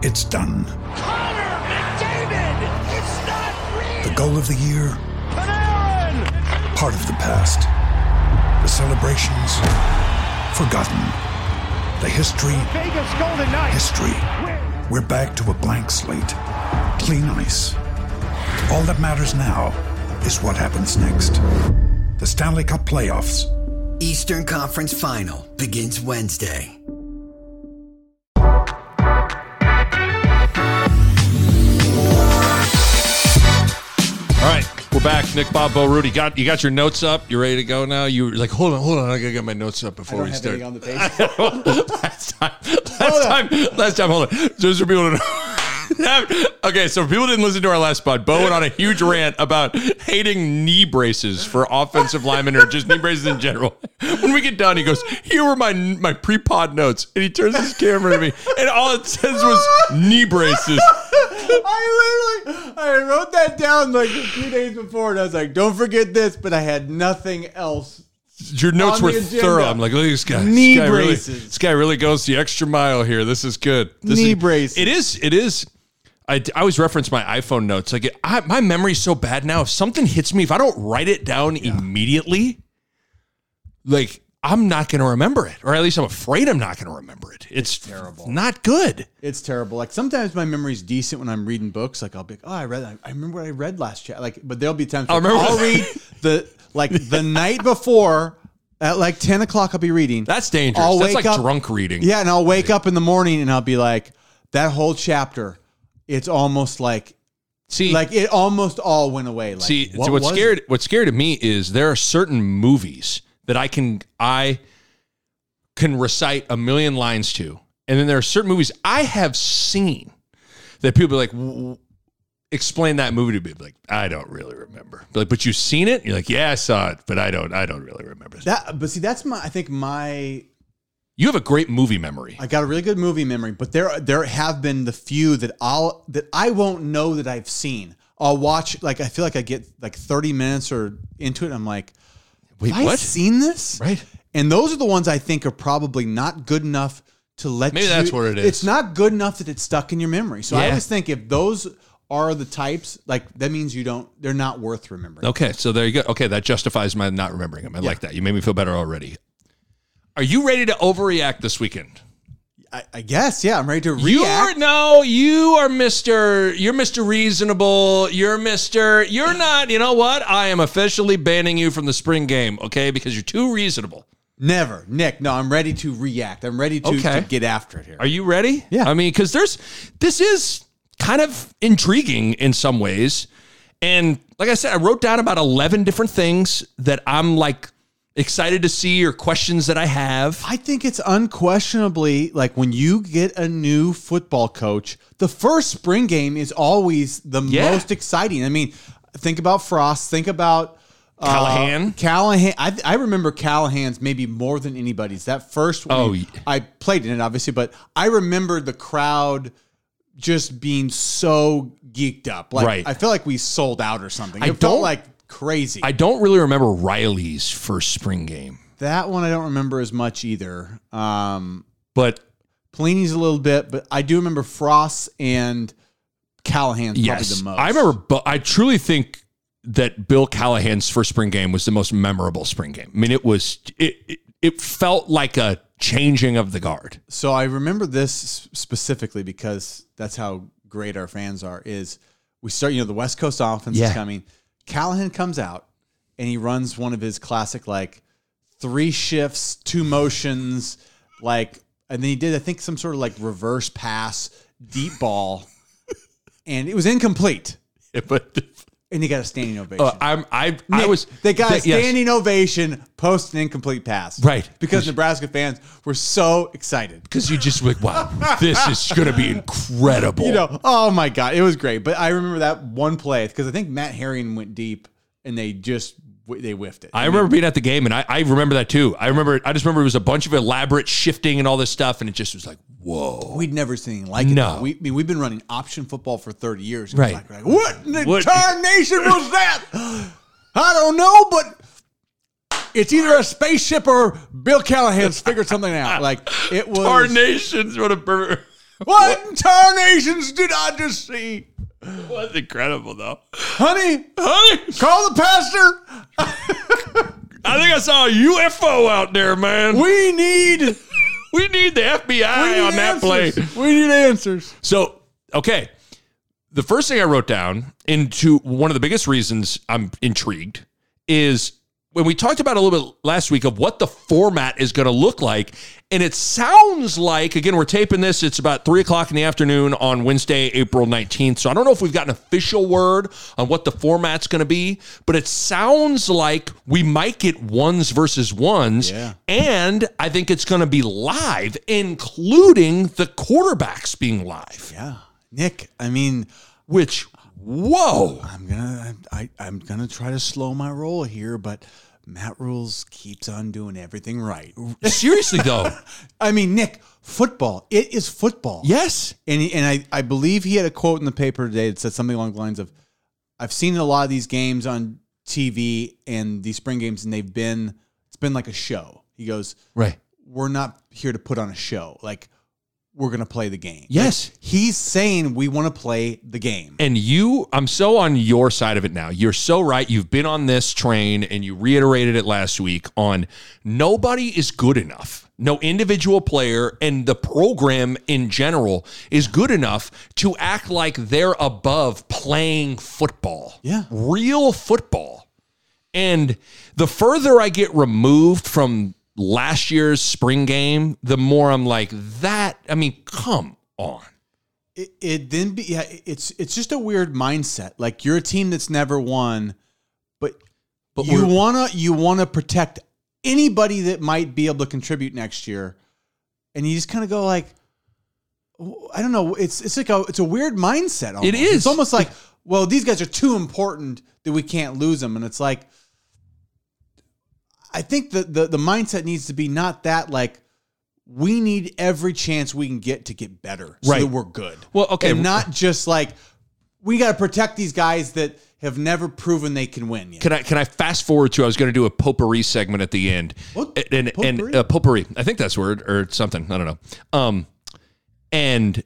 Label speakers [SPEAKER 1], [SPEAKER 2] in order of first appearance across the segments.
[SPEAKER 1] It's done.
[SPEAKER 2] Connor McDavid! It's not real!
[SPEAKER 1] The goal of the year?
[SPEAKER 2] Panarin!
[SPEAKER 1] Part of the past. The celebrations? Forgotten. The history?
[SPEAKER 2] Vegas Golden Knights!
[SPEAKER 1] History. We're back to a blank slate. Clean ice. All that matters now is what happens next. The Stanley Cup playoffs.
[SPEAKER 3] Eastern Conference Final begins Wednesday.
[SPEAKER 4] All right, we're back. Nick, Bob, Bo, Rudy. You got your notes up? You ready to go now? You were like, hold on. I gotta get my notes up before we start.
[SPEAKER 5] On the page.
[SPEAKER 4] last time. Hold on. Just for people to know. Okay, so people didn't listen to our last spot. Bo went on a huge rant about hating knee braces for offensive linemen or just knee braces in general. When we get done, he goes, "Here were my pre-pod notes," and he turns his camera to me, and all it says was knee braces.
[SPEAKER 5] I wrote that down like a few days before, and I was like, don't forget this, but I had nothing else.
[SPEAKER 4] Your notes were thorough. I'm like, look at this guy.
[SPEAKER 5] Knee
[SPEAKER 4] braces. This guy really goes the extra mile here. This is good.
[SPEAKER 5] Knee braces.
[SPEAKER 4] It is. I always reference my iPhone notes. Like, my memory's so bad now. If something hits me, if I don't write it down immediately, like, I'm not going to remember it. Or at least I'm afraid I'm not going to remember it. It's terrible. Not good.
[SPEAKER 5] It's terrible. Like, sometimes my memory's decent when I'm reading books. Like, I'll be like, I remember what I read last year. Like, but there'll be times I'll read the night before at like 10 o'clock I'll be reading.
[SPEAKER 4] That's dangerous. That's like drunk reading.
[SPEAKER 5] Yeah, and I'll wake up in the morning and I'll be like, that whole chapter, it's almost like, it almost all went away. Like,
[SPEAKER 4] what's scary to me is there are certain movies that I can recite a million lines to. And then there are certain movies I have seen that people are like, explain that movie to me. Like, I don't really remember. But you've seen it? You're like, yeah, I saw it, but I don't really remember.
[SPEAKER 5] That's
[SPEAKER 4] you have a great movie memory.
[SPEAKER 5] I got a really good movie memory, but there have been the few that I won't know that I've seen. I'll watch, like, I feel like I get like 30 minutes or into it, and I'm like,
[SPEAKER 4] wait,
[SPEAKER 5] have I seen this?
[SPEAKER 4] Right.
[SPEAKER 5] And those are the ones I think are probably not good enough to let
[SPEAKER 4] Maybe that's what it is.
[SPEAKER 5] It's not good enough that it's stuck in your memory. So I always think if those are the types, like, that means they're not worth remembering.
[SPEAKER 4] Okay, so there you go. Okay, that justifies my not remembering them. I like that. You made me feel better already. Are you ready to overreact this weekend?
[SPEAKER 5] I guess, yeah. I'm ready to react.
[SPEAKER 4] You're Mr. Reasonable. You're not, you know what? I am officially banning you from the spring game, okay? Because you're too reasonable.
[SPEAKER 5] Never. Nick, no, I'm ready to react. I'm ready to get after it here.
[SPEAKER 4] Are you ready?
[SPEAKER 5] Yeah.
[SPEAKER 4] I mean, because this is kind of intriguing in some ways. And like I said, I wrote down about 11 different things that I'm like excited to see or questions that I have.
[SPEAKER 5] I think it's unquestionably, like, when you get a new football coach, the first spring game is always the most exciting. I mean, think about Frost. Think about
[SPEAKER 4] Callahan.
[SPEAKER 5] I remember Callahan's maybe more than anybody's. That first one, I played in it, obviously, but I remember the crowd just being so geeked up. Like,
[SPEAKER 4] right.
[SPEAKER 5] I feel like we sold out or something. It felt like crazy.
[SPEAKER 4] I don't really remember Riley's first spring game.
[SPEAKER 5] That one I don't remember as much either.
[SPEAKER 4] But
[SPEAKER 5] Pelini's a little bit, but I do remember Frost and Callahan's probably the most.
[SPEAKER 4] I remember, but I truly think that Bill Callahan's first spring game was the most memorable spring game. I mean, it felt like a changing of the guard.
[SPEAKER 5] So I remember this specifically because that's how great our fans are. Is we start, the West Coast offense is coming. Callahan comes out and he runs one of his classic, like, 3 shifts, 2 motions, like, and then he did, I think, some sort of like reverse pass, deep ball, and it was incomplete. And he got a standing ovation.
[SPEAKER 4] They
[SPEAKER 5] got a standing ovation post an incomplete pass.
[SPEAKER 4] Right.
[SPEAKER 5] Because Nebraska fans were so excited.
[SPEAKER 4] Because you just like, wow, this is going to be incredible.
[SPEAKER 5] Oh my God. It was great. But I remember that one play because I think Matt Herring went deep and they whiffed it.
[SPEAKER 4] I remember being at the game, and I remember that too. I just remember it was a bunch of elaborate shifting and all this stuff, and it just was like, whoa.
[SPEAKER 5] We'd never seen anything like it.
[SPEAKER 4] No.
[SPEAKER 5] We've been running option football for 30 years.
[SPEAKER 4] Right.
[SPEAKER 5] Like, what in the tarnation was that? I don't know, but it's either a spaceship or Bill Callahan's figured something out. Like, it was.
[SPEAKER 4] Tarnations, what a
[SPEAKER 5] What in tarnations did I just see?
[SPEAKER 4] Was incredible, though.
[SPEAKER 5] Honey,
[SPEAKER 4] Honey,
[SPEAKER 5] call the pastor.
[SPEAKER 4] I think I saw a UFO out there, man.
[SPEAKER 5] We need
[SPEAKER 4] the FBI on that plane.
[SPEAKER 5] We need answers.
[SPEAKER 4] So, okay. The first thing I wrote down into one of the biggest reasons I'm intrigued is when we talked about a little bit last week of what the format is going to look like. And it sounds like, again, we're taping this. It's about 3:00 in the afternoon on Wednesday, April 19th. So I don't know if we've got an official word on what the format's going to be, but it sounds like we might get ones versus ones.
[SPEAKER 5] Yeah.
[SPEAKER 4] And I think it's going to be live, including the quarterbacks being live.
[SPEAKER 5] Yeah. Nick, I mean,
[SPEAKER 4] Which, whoa.
[SPEAKER 5] I'm gonna try to slow my roll here, but Matt Rules keeps on doing everything right.
[SPEAKER 4] Seriously, though.
[SPEAKER 5] I mean, Nick, football. It is football.
[SPEAKER 4] Yes.
[SPEAKER 5] And I believe he had a quote in the paper today that said something along the lines of, I've seen a lot of these games on TV and these spring games, and it's been like a show. He goes,
[SPEAKER 4] Right.
[SPEAKER 5] we're not here to put on a show. Like, we're going to play the game.
[SPEAKER 4] Yes.
[SPEAKER 5] Like, he's saying we want to play the game.
[SPEAKER 4] And I'm so on your side of it now. You're so right. You've been on this train and you reiterated it last week on nobody is good enough. No individual player and the program in general is good enough to act like they're above playing football.
[SPEAKER 5] Yeah.
[SPEAKER 4] Real football. And the further I get removed from last year's spring game, the more I'm like, come on.
[SPEAKER 5] It's just a weird mindset. Like, you're a team that's never won, but you wanna protect anybody that might be able to contribute next year, and you just kind of go like, I don't know. It's a weird mindset. Almost.
[SPEAKER 4] It is.
[SPEAKER 5] It's almost like, well, these guys are too important that we can't lose them, and it's like, I think the mindset needs to be not that like, we need every chance we can get to get better so that we're good.
[SPEAKER 4] Well, okay.
[SPEAKER 5] And not just like, we got to protect these guys that have never proven they can win yet.
[SPEAKER 4] Can I fast forward to, I was going to do a potpourri segment at the end.
[SPEAKER 5] What?
[SPEAKER 4] And potpourri. I think that's a word or something. I don't know. And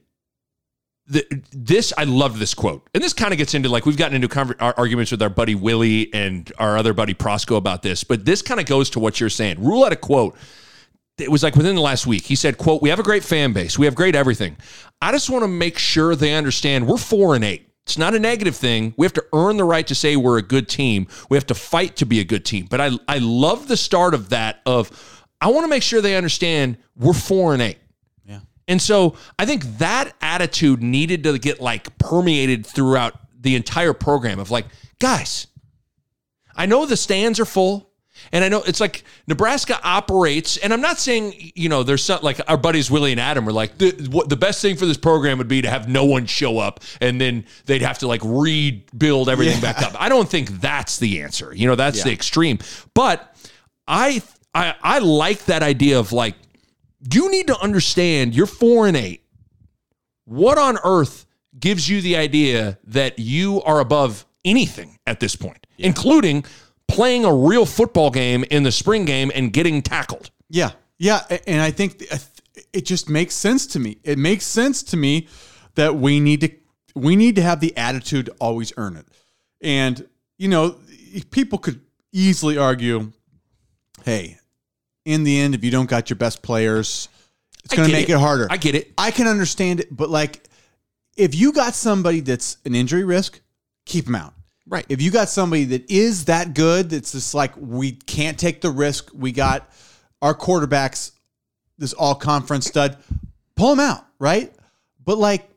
[SPEAKER 4] I love this quote. And this kind of gets into, like, we've gotten into arguments with our buddy Willie and our other buddy Prosco about this, but this kind of goes to what you're saying. Rule had a quote. It was like within the last week. He said, quote, "We have a great fan base. We have great everything. I just want to make sure they understand we're 4-8. It's not a negative thing. We have to earn the right to say we're a good team. We have to fight to be a good team." But I love the start of that I want to make sure they understand we're 4-8. And so I think that attitude needed to get like permeated throughout the entire program of like, guys, I know the stands are full and I know it's like Nebraska operates. And I'm not saying, there's some, like our buddies Willie and Adam were like, the best thing for this program would be to have no one show up and then they'd have to like rebuild everything back up. I don't think that's the answer. That's the extreme. But I like that idea of like, you need to understand you're 4-8. What on earth gives you the idea that you are above anything at this point, including playing a real football game in the spring game and getting tackled?
[SPEAKER 5] Yeah. Yeah. And I think it just makes sense to me. It makes sense to me that we need to have the attitude to always earn it. And, people could easily argue, hey, in the end, if you don't got your best players, it's going to make it harder.
[SPEAKER 4] I get it.
[SPEAKER 5] I can understand it. But like, if you got somebody that's an injury risk, keep them out.
[SPEAKER 4] Right.
[SPEAKER 5] If you got somebody that is that good, that's just like, we can't take the risk. We got our quarterbacks, this all-conference stud, pull them out, right? But like,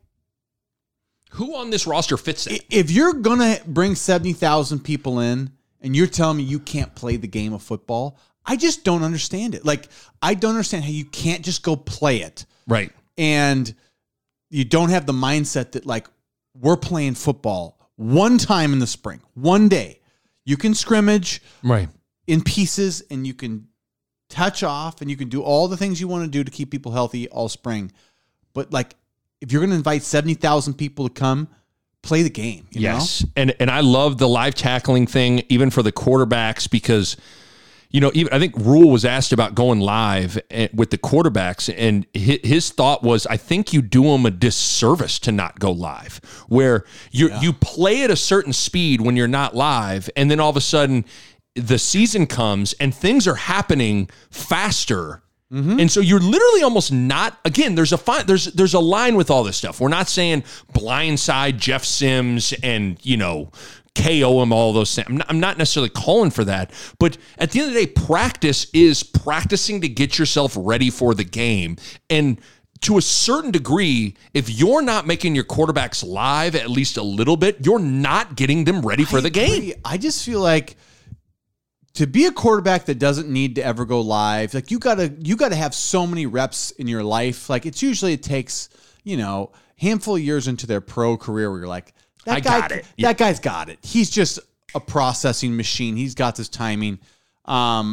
[SPEAKER 4] who on this roster fits that?
[SPEAKER 5] If you're going to bring 70,000 people in and you're telling me you can't play the game of football, I just don't understand it. Like, I don't understand how you can't just go play it.
[SPEAKER 4] Right.
[SPEAKER 5] And you don't have the mindset that, like, we're playing football one time in the spring, one day. You can scrimmage in pieces and you can touch off and you can do all the things you want to do to keep people healthy all spring. But, like, if you're going to invite 70,000 people to come, play the game. You know?
[SPEAKER 4] And I love the live tackling thing, even for the quarterbacks, because even I think Rule was asked about going live with the quarterbacks, and his thought was, I think you do them a disservice to not go live, where you play at a certain speed when you're not live, and then all of a sudden the season comes and things are happening faster. And so you're literally almost not, again, there's a line with all this stuff. We're not saying blindside Jeff Sims and, KO him, all those things. I'm not necessarily calling for that, but at the end of the day, practice is practicing to get yourself ready for the game. And to a certain degree, if you're not making your quarterbacks live at least a little bit, you're not getting them ready for the game.
[SPEAKER 5] I just feel like to be a quarterback that doesn't need to ever go live, like you gotta have so many reps in your life. Like it takes, handful of years into their pro career where you're like, that guy's got it. He's just a processing machine. He's got this timing. But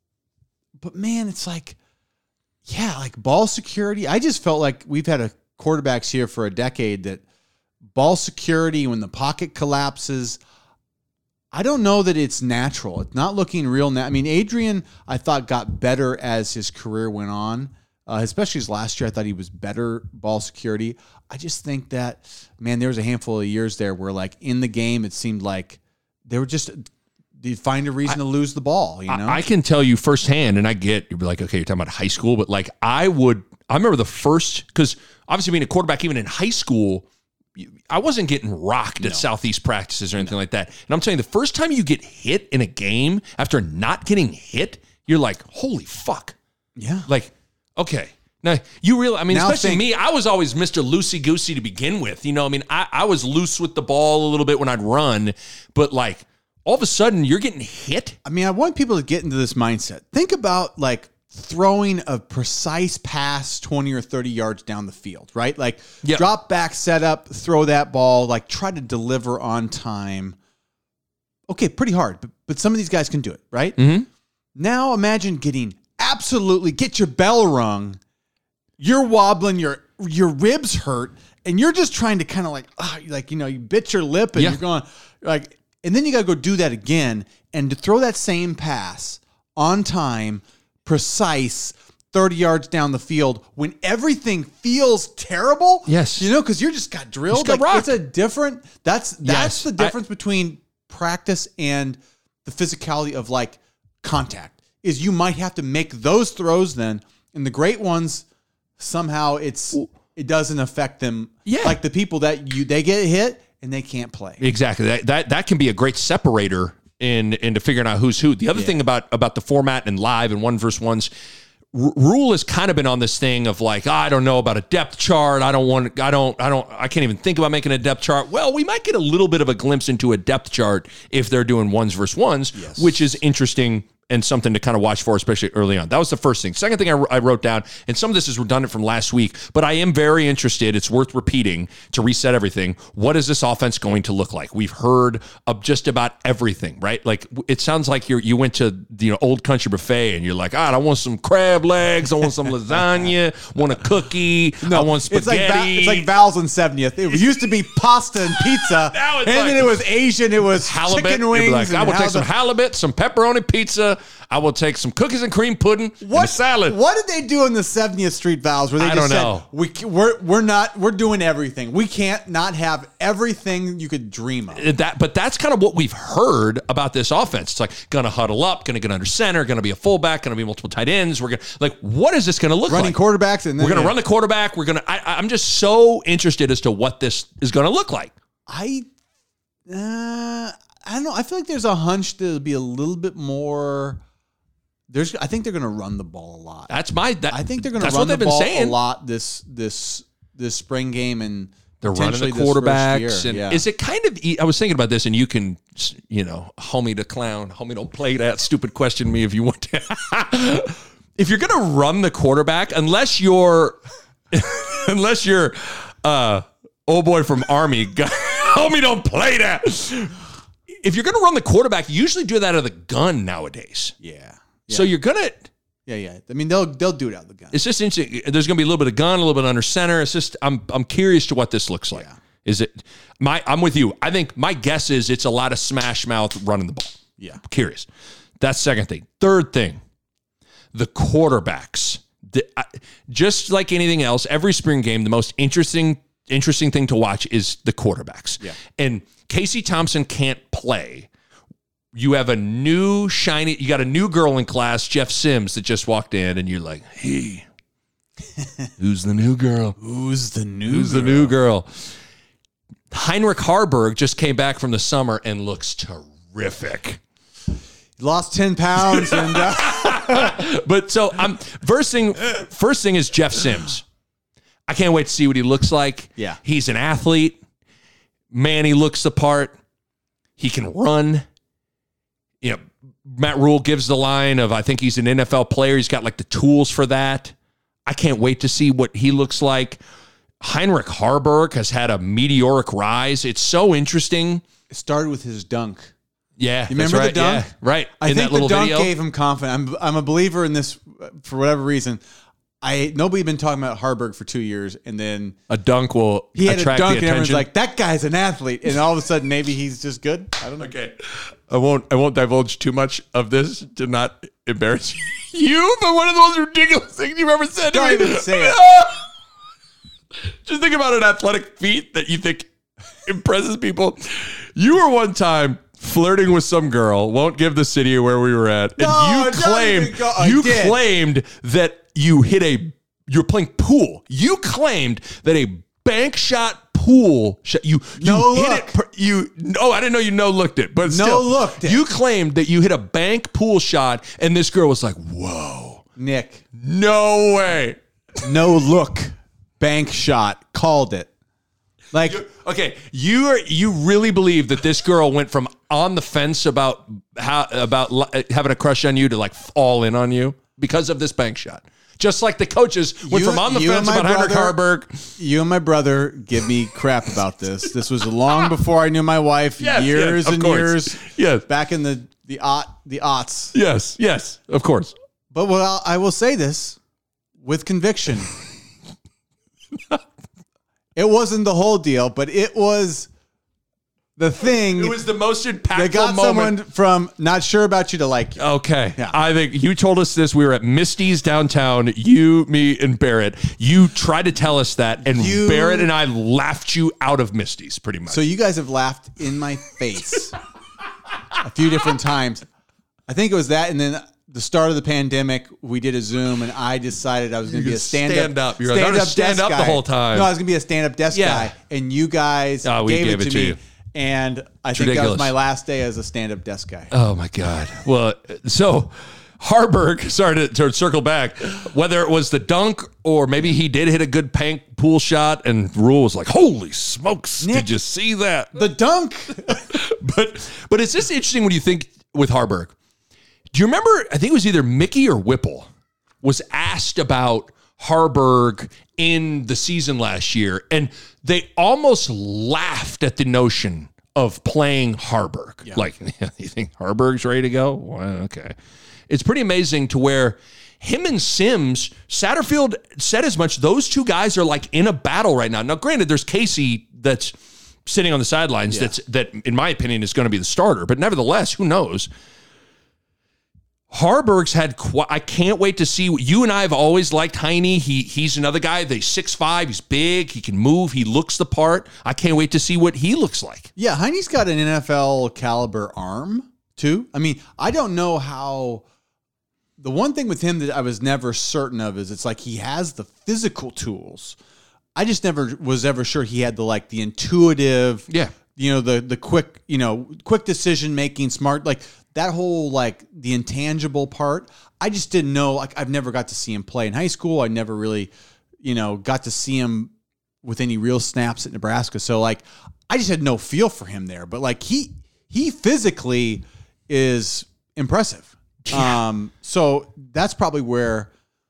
[SPEAKER 5] man, it's like ball security. I just felt like we've had quarterbacks here for a decade that ball security, when the pocket collapses, I don't know that it's natural. It's not looking real. I mean, Adrian, I thought got better as his career went on, especially his last year. I thought he was better ball security. I just think that, man, there was a handful of years there where, like, in the game, it seemed like they'd find a reason to lose the ball.
[SPEAKER 4] I can tell you firsthand, and I get, you're like, okay, you're talking about high school, but like I remember the first, because obviously being a quarterback, even in high school, I wasn't getting rocked at Southeast practices or anything like that. And I'm telling you, the first time you get hit in a game after not getting hit, you're like, holy fuck.
[SPEAKER 5] Yeah.
[SPEAKER 4] Like, okay. Now, you realize, especially me, I was always Mr. Loosey-goosey to begin with. I was loose with the ball a little bit when I'd run, but like, all of a sudden, you're getting hit.
[SPEAKER 5] I want people to get into this mindset. Think about, like, throwing a precise pass 20 or 30 yards down the field, right? Like drop back, set up, throw that ball, like try to deliver on time. Okay, pretty hard, but some of these guys can do it, right?
[SPEAKER 4] Mm-hmm.
[SPEAKER 5] Now imagine get your bell rung, you're wobbling, your ribs hurt, and you're just trying to kind of you bit your lip and you're going like, and then you got to go do that again, and to throw that same pass on time, precise, 30 yards down the field when everything feels terrible.
[SPEAKER 4] Yes.
[SPEAKER 5] Because you just got drilled. It's a different, that's the difference between practice and the physicality of like contact, is you might have to make those throws then, and the great ones, somehow it doesn't affect them.
[SPEAKER 4] Yeah.
[SPEAKER 5] Like the people that they get hit and they can't play.
[SPEAKER 4] Exactly. That can be a great separator into figuring out who's who. The other thing about the format and live and 1v1s, Rule has kind of been on this thing of like, I don't know about a depth chart. I can't even think about making a depth chart. Well, we might get a little bit of a glimpse into a depth chart if they're doing 1v1s, which is interesting and something to kind of watch for, especially early on. That was the first thing. Second thing I wrote down, and some of this is redundant from last week, but I am very interested, it's worth repeating to reset everything. What is this offense going to look like? We've heard of just about everything, right? Like, it sounds like you went to the Old Country Buffet and you're like, I want some crab legs, I want some lasagna, want a cookie, I want spaghetti.
[SPEAKER 5] It's like Val's in 70th. It used to be pasta and pizza, and then it was Asian, it was halibut, chicken wings.
[SPEAKER 4] Like, I will take some halibut, some pepperoni pizza, I will take some cookies and cream pudding and a salad.
[SPEAKER 5] What did they do in the 70th Street Valves where they just said, we're doing everything. We can't not have everything you could dream of.
[SPEAKER 4] But that's kind of what we've heard about this offense. It's like, going to huddle up, going to get under center, going to be a fullback, going to be multiple tight ends. We're going to, like, what is this going to look
[SPEAKER 5] like?
[SPEAKER 4] Running
[SPEAKER 5] quarterbacks. And then
[SPEAKER 4] we're going to run the quarterback. I'm just so interested as to what this is going to look like.
[SPEAKER 5] I don't know. I feel like there's a hunch that it'll be a little bit more. I think they're going to run the ball a lot.
[SPEAKER 4] I
[SPEAKER 5] think they're going to run the ball a lot this spring game, and
[SPEAKER 4] they're running the quarterbacks. And is it kind of? I was thinking about this, and you can, homie the clown, homie, don't play that stupid question me if you want to. If you're going to run the quarterback, unless you're old boy from Army, homie, don't play that. If you're going to run the quarterback, you usually do that out of the gun nowadays.
[SPEAKER 5] Yeah.
[SPEAKER 4] So you're going to...
[SPEAKER 5] Yeah. I mean, they'll do it out of the gun.
[SPEAKER 4] It's just interesting. There's going to be a little bit of gun, a little bit under center. It's just, I'm curious to what this looks like. Yeah. Is it... I'm with you. I think my guess is it's a lot of smash mouth running the ball.
[SPEAKER 5] Yeah.
[SPEAKER 4] I'm curious. That's second thing. Third thing, the quarterbacks. Just like anything else, every spring game, the most interesting thing to watch is the quarterbacks.
[SPEAKER 5] Yeah.
[SPEAKER 4] And Casey Thompson can't play. You have you got a new girl in class, Jeff Sims, that just walked in, and you're like, hey, who's the new girl?
[SPEAKER 5] Who's the new
[SPEAKER 4] girl? Heinrich Haarberg just came back from the summer and looks terrific.
[SPEAKER 5] Lost 10 pounds. And
[SPEAKER 4] But so first thing is Jeff Sims. I can't wait to see what he looks like.
[SPEAKER 5] Yeah.
[SPEAKER 4] He's an athlete. Man, he looks the part. He can run. You know, Matt Rule gives the line of, I think he's an NFL player. He's got like the tools for that. I can't wait to see what he looks like. Heinrich Haarberg has had a meteoric rise. It's so interesting.
[SPEAKER 5] it started with his dunk.
[SPEAKER 4] Yeah.
[SPEAKER 5] You remember the dunk?
[SPEAKER 4] Yeah, right.
[SPEAKER 5] I think the dunk
[SPEAKER 4] video.
[SPEAKER 5] gave him confidence. I'm a believer in this for whatever reason. Nobody had been talking about Haarberg for 2 years, and then
[SPEAKER 4] A dunk will
[SPEAKER 5] he had a
[SPEAKER 4] attract
[SPEAKER 5] dunk,
[SPEAKER 4] the
[SPEAKER 5] and everyone's
[SPEAKER 4] attention.
[SPEAKER 5] like, "That guy's an athlete," and all of a sudden, maybe he's just good. I don't know.
[SPEAKER 4] Okay. I won't divulge too much of this to not embarrass you, but one of the most ridiculous things you've ever said to
[SPEAKER 5] Don't
[SPEAKER 4] me.
[SPEAKER 5] even say it.
[SPEAKER 4] Just think about an athletic feat that you think impresses people. You were one time flirting with some girl, won't give the city where we were at, and
[SPEAKER 5] No,
[SPEAKER 4] you
[SPEAKER 5] don't even go- I did.
[SPEAKER 4] claimed that you're playing pool. You claimed that a bank shot pool shot, you
[SPEAKER 5] No
[SPEAKER 4] hit
[SPEAKER 5] look.
[SPEAKER 4] it. I didn't know you no-looked it, but
[SPEAKER 5] No
[SPEAKER 4] still,
[SPEAKER 5] looked it.
[SPEAKER 4] you claimed that you hit a bank pool shot, and this girl was like, whoa,
[SPEAKER 5] Nick,
[SPEAKER 4] no way.
[SPEAKER 5] no look, bank shot, called it. Like
[SPEAKER 4] Okay, you really believe that this girl went from on the fence about having a crush on you to like all in on you because of this bank shot? Just like the coaches went from on the fence about Heinrich Haarberg.
[SPEAKER 5] You and my brother give me crap about this. This was long before I knew my wife. Years
[SPEAKER 4] of
[SPEAKER 5] and
[SPEAKER 4] course.
[SPEAKER 5] years.
[SPEAKER 4] Yes.
[SPEAKER 5] Back in the aughts.
[SPEAKER 4] Yes, of course.
[SPEAKER 5] But I will say this with conviction. It wasn't the whole deal, but it was the thing
[SPEAKER 4] It was the most
[SPEAKER 5] that
[SPEAKER 4] impactful
[SPEAKER 5] got
[SPEAKER 4] moment.
[SPEAKER 5] someone from not sure about you to like you.
[SPEAKER 4] Okay.
[SPEAKER 5] Yeah.
[SPEAKER 4] I think you told us this. We were at Misty's downtown, you, me, and Barrett. You tried to tell us that, and Barrett and I laughed you out of Misty's pretty much.
[SPEAKER 5] So you guys have laughed in my face a few different times. I think it was that, and then the start of the pandemic, we did a Zoom, and I decided I was going to be a stand-up.
[SPEAKER 4] You're like, I'm gonna stand up the whole time.
[SPEAKER 5] No, I was going to be a stand-up desk
[SPEAKER 4] Yeah.
[SPEAKER 5] guy, and you guys
[SPEAKER 4] We
[SPEAKER 5] gave
[SPEAKER 4] gave
[SPEAKER 5] it
[SPEAKER 4] it
[SPEAKER 5] to
[SPEAKER 4] to
[SPEAKER 5] me.
[SPEAKER 4] you.
[SPEAKER 5] And I think that
[SPEAKER 4] ridiculous.
[SPEAKER 5] was my last day as a stand-up desk guy.
[SPEAKER 4] Oh my God. Well, so Haarberg, sorry to circle back, whether it was the dunk or maybe he did hit a good bank pool shot and Rule was like, holy smokes,
[SPEAKER 5] Nick,
[SPEAKER 4] did you see that?
[SPEAKER 5] The dunk.
[SPEAKER 4] But it's just interesting when you think with Haarberg. Do you remember, I think it was either Mickey or Whipple was asked about Haarberg in the season last year, and they almost laughed at the notion of playing Haarberg.
[SPEAKER 5] Yeah.
[SPEAKER 4] Like, you think Haarberg's ready to go? Well, okay. It's pretty amazing to where him and Sims, Satterfield said as much, those two guys are like in a battle right now. Now, granted, there's Casey that's sitting on the sidelines that, in my opinion, is going to be the starter, but nevertheless, who knows? Haarberg's had. I can't wait to see. You and I have always liked Heine. He's another guy. He's 6'5". He's big. He can move. He looks the part. I can't wait to see what he looks like.
[SPEAKER 5] Yeah, Heine's got an NFL caliber arm too. I mean, I don't know how. The one thing with him that I was never certain of is it's like he has the physical tools. I just never was ever sure he had the intuitive, the quick decision making, smart, like that whole the intangible part. I just didn't know. I've never got to see him play in high school. I never really, got to see him with any real snaps at Nebraska. So I just had no feel for him there. But he physically is impressive. So that's probably where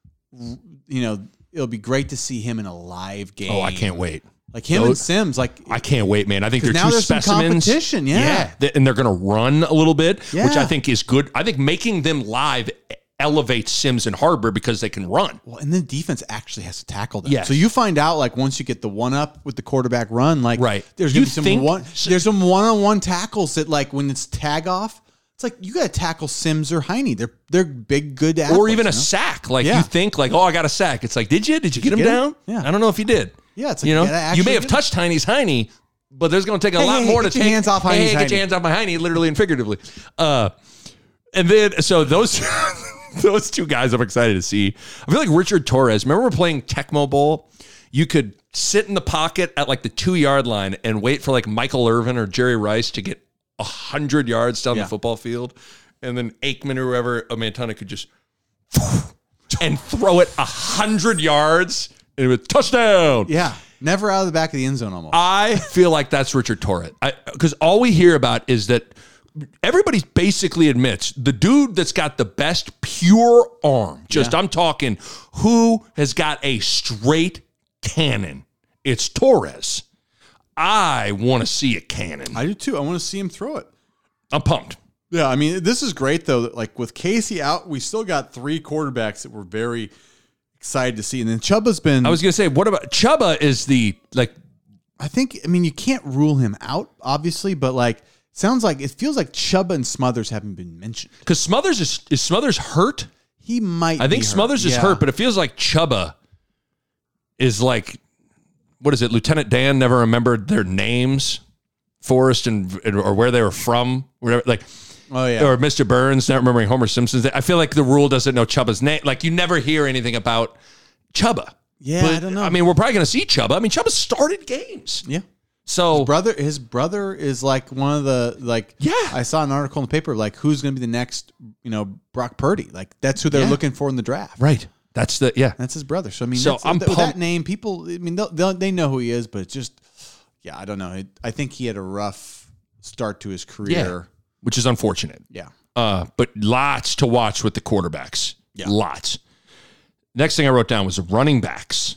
[SPEAKER 5] it'll be great to see him in a live game.
[SPEAKER 4] Oh, I can't wait.
[SPEAKER 5] Like him and Sims,
[SPEAKER 4] I can't wait, man. I think they're
[SPEAKER 5] now
[SPEAKER 4] two
[SPEAKER 5] there's some
[SPEAKER 4] specimens.
[SPEAKER 5] competition, yeah.
[SPEAKER 4] And they're going to run a little bit,
[SPEAKER 5] Yeah.
[SPEAKER 4] which I think is good. I think making them live elevates Sims and Haarberg because they can run.
[SPEAKER 5] Well, and then defense actually has to tackle them.
[SPEAKER 4] Yes.
[SPEAKER 5] So you find out once you get the one up with the quarterback run,
[SPEAKER 4] Right.
[SPEAKER 5] there's
[SPEAKER 4] You
[SPEAKER 5] gonna be some
[SPEAKER 4] think-
[SPEAKER 5] there's some one-on-one tackles that when it's tag off, it's It's like you got to tackle Sims or Heine. They're big, good athletes.
[SPEAKER 4] Or even a sack. Like you think like, I got a sack. It's like, did you get him down?
[SPEAKER 5] Yeah.
[SPEAKER 4] I don't know if you did.
[SPEAKER 5] Yeah, it's like,
[SPEAKER 4] you may have touched Heine's Heine, but there's going to take a lot more to take.
[SPEAKER 5] Get your hands off Heine's
[SPEAKER 4] Get your hands off my Heine, literally and figuratively. And then, so those those two guys I'm excited to see. I feel like Richard Torres, remember we're playing Tecmo Bowl? You could sit in the pocket at like the 2-yard line and wait for like Michael Irvin or Jerry Rice to get 100 yards down the football field. And then Aikman or whoever, Mantana could just and throw it 100 yards and it was touchdown.
[SPEAKER 5] Yeah. Never out of the back of the end zone almost.
[SPEAKER 4] I feel like that's Richard Torres. Because all we hear about is that everybody basically admits the dude that's got the best pure arm, I'm talking who has got a straight cannon. It's Torres. I want to see a cannon.
[SPEAKER 5] I do too. I want to see him throw it.
[SPEAKER 4] I'm pumped.
[SPEAKER 5] Yeah, I mean, this is great though. Like with Casey out, we still got 3 quarterbacks that we're very excited to see. And then Chubba's been.
[SPEAKER 4] I was going to say, what about Chubba? Is the like?
[SPEAKER 5] I mean, you can't rule him out, obviously, but like, it feels like Chubba and Smothers haven't been mentioned.
[SPEAKER 4] Because Smothers is Smothers hurt?
[SPEAKER 5] He might.
[SPEAKER 4] I think Smothers is hurt, but it feels like Chubba is like. What is it? Lieutenant Dan never remembered their names, Forrest or where they were from, whatever. Like, or Mr. Burns not remembering Homer Simpson's. I feel like the rule doesn't know Chubba's name. Like you never hear anything about Chubba.
[SPEAKER 5] Yeah,
[SPEAKER 4] but,
[SPEAKER 5] I don't know.
[SPEAKER 4] I mean, we're probably going to see Chubba. I mean, Chubba started games.
[SPEAKER 5] Yeah.
[SPEAKER 4] So
[SPEAKER 5] his brother is like one of the like. Yeah. I saw an article in the paper like who's going to be the next Brock Purdy. Like that's who they're looking for in the draft.
[SPEAKER 4] Right. That's his
[SPEAKER 5] brother. So I mean,
[SPEAKER 4] I'm
[SPEAKER 5] with that name, people. I mean, they know who he is, but it's just, I don't know. I think he had a rough start to his career,
[SPEAKER 4] which is unfortunate.
[SPEAKER 5] Yeah.
[SPEAKER 4] But lots to watch with the quarterbacks.
[SPEAKER 5] Yeah.
[SPEAKER 4] Lots. Next thing I wrote down was running backs.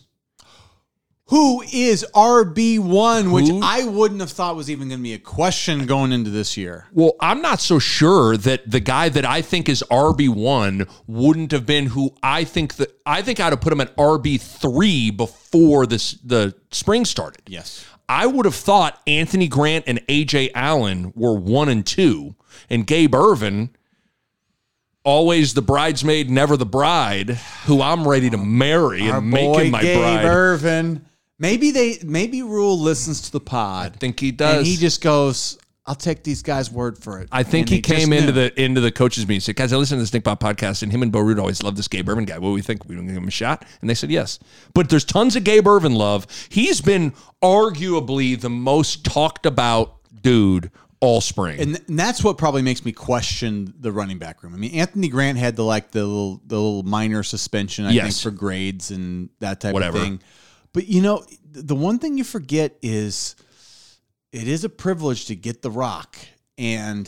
[SPEAKER 5] Who is RB1, which I wouldn't have thought was even going to be a question going into this year.
[SPEAKER 4] Well, I'm not so sure that the guy that I think is RB1 wouldn't have been who I think I'd have put him at RB3 before the spring started.
[SPEAKER 5] Yes.
[SPEAKER 4] I would have thought Anthony Grant and A.J. Allen were 1 and 2, and Gabe Ervin, always the bridesmaid, never the bride, who I'm ready to marry and make him my
[SPEAKER 5] Gabe
[SPEAKER 4] bride.
[SPEAKER 5] Gabe Ervin. Maybe Rule listens to the pod.
[SPEAKER 4] I think he does.
[SPEAKER 5] And he just goes, I'll take these guys' word for it.
[SPEAKER 4] I think he came into the coaches meeting and said, guys, I listen to the Stink Pop podcast, and him and Bo Root always love this Gabe Ervin guy. What do we think? We don't give him a shot? And they said yes. But there's tons of Gabe Ervin love. He's been arguably the most talked about dude all spring.
[SPEAKER 5] And that's what probably makes me question the running back room. I mean, Anthony Grant had the little minor suspension, I think, for grades and that type of thing. But, the one thing you forget is it is a privilege to get the rock. And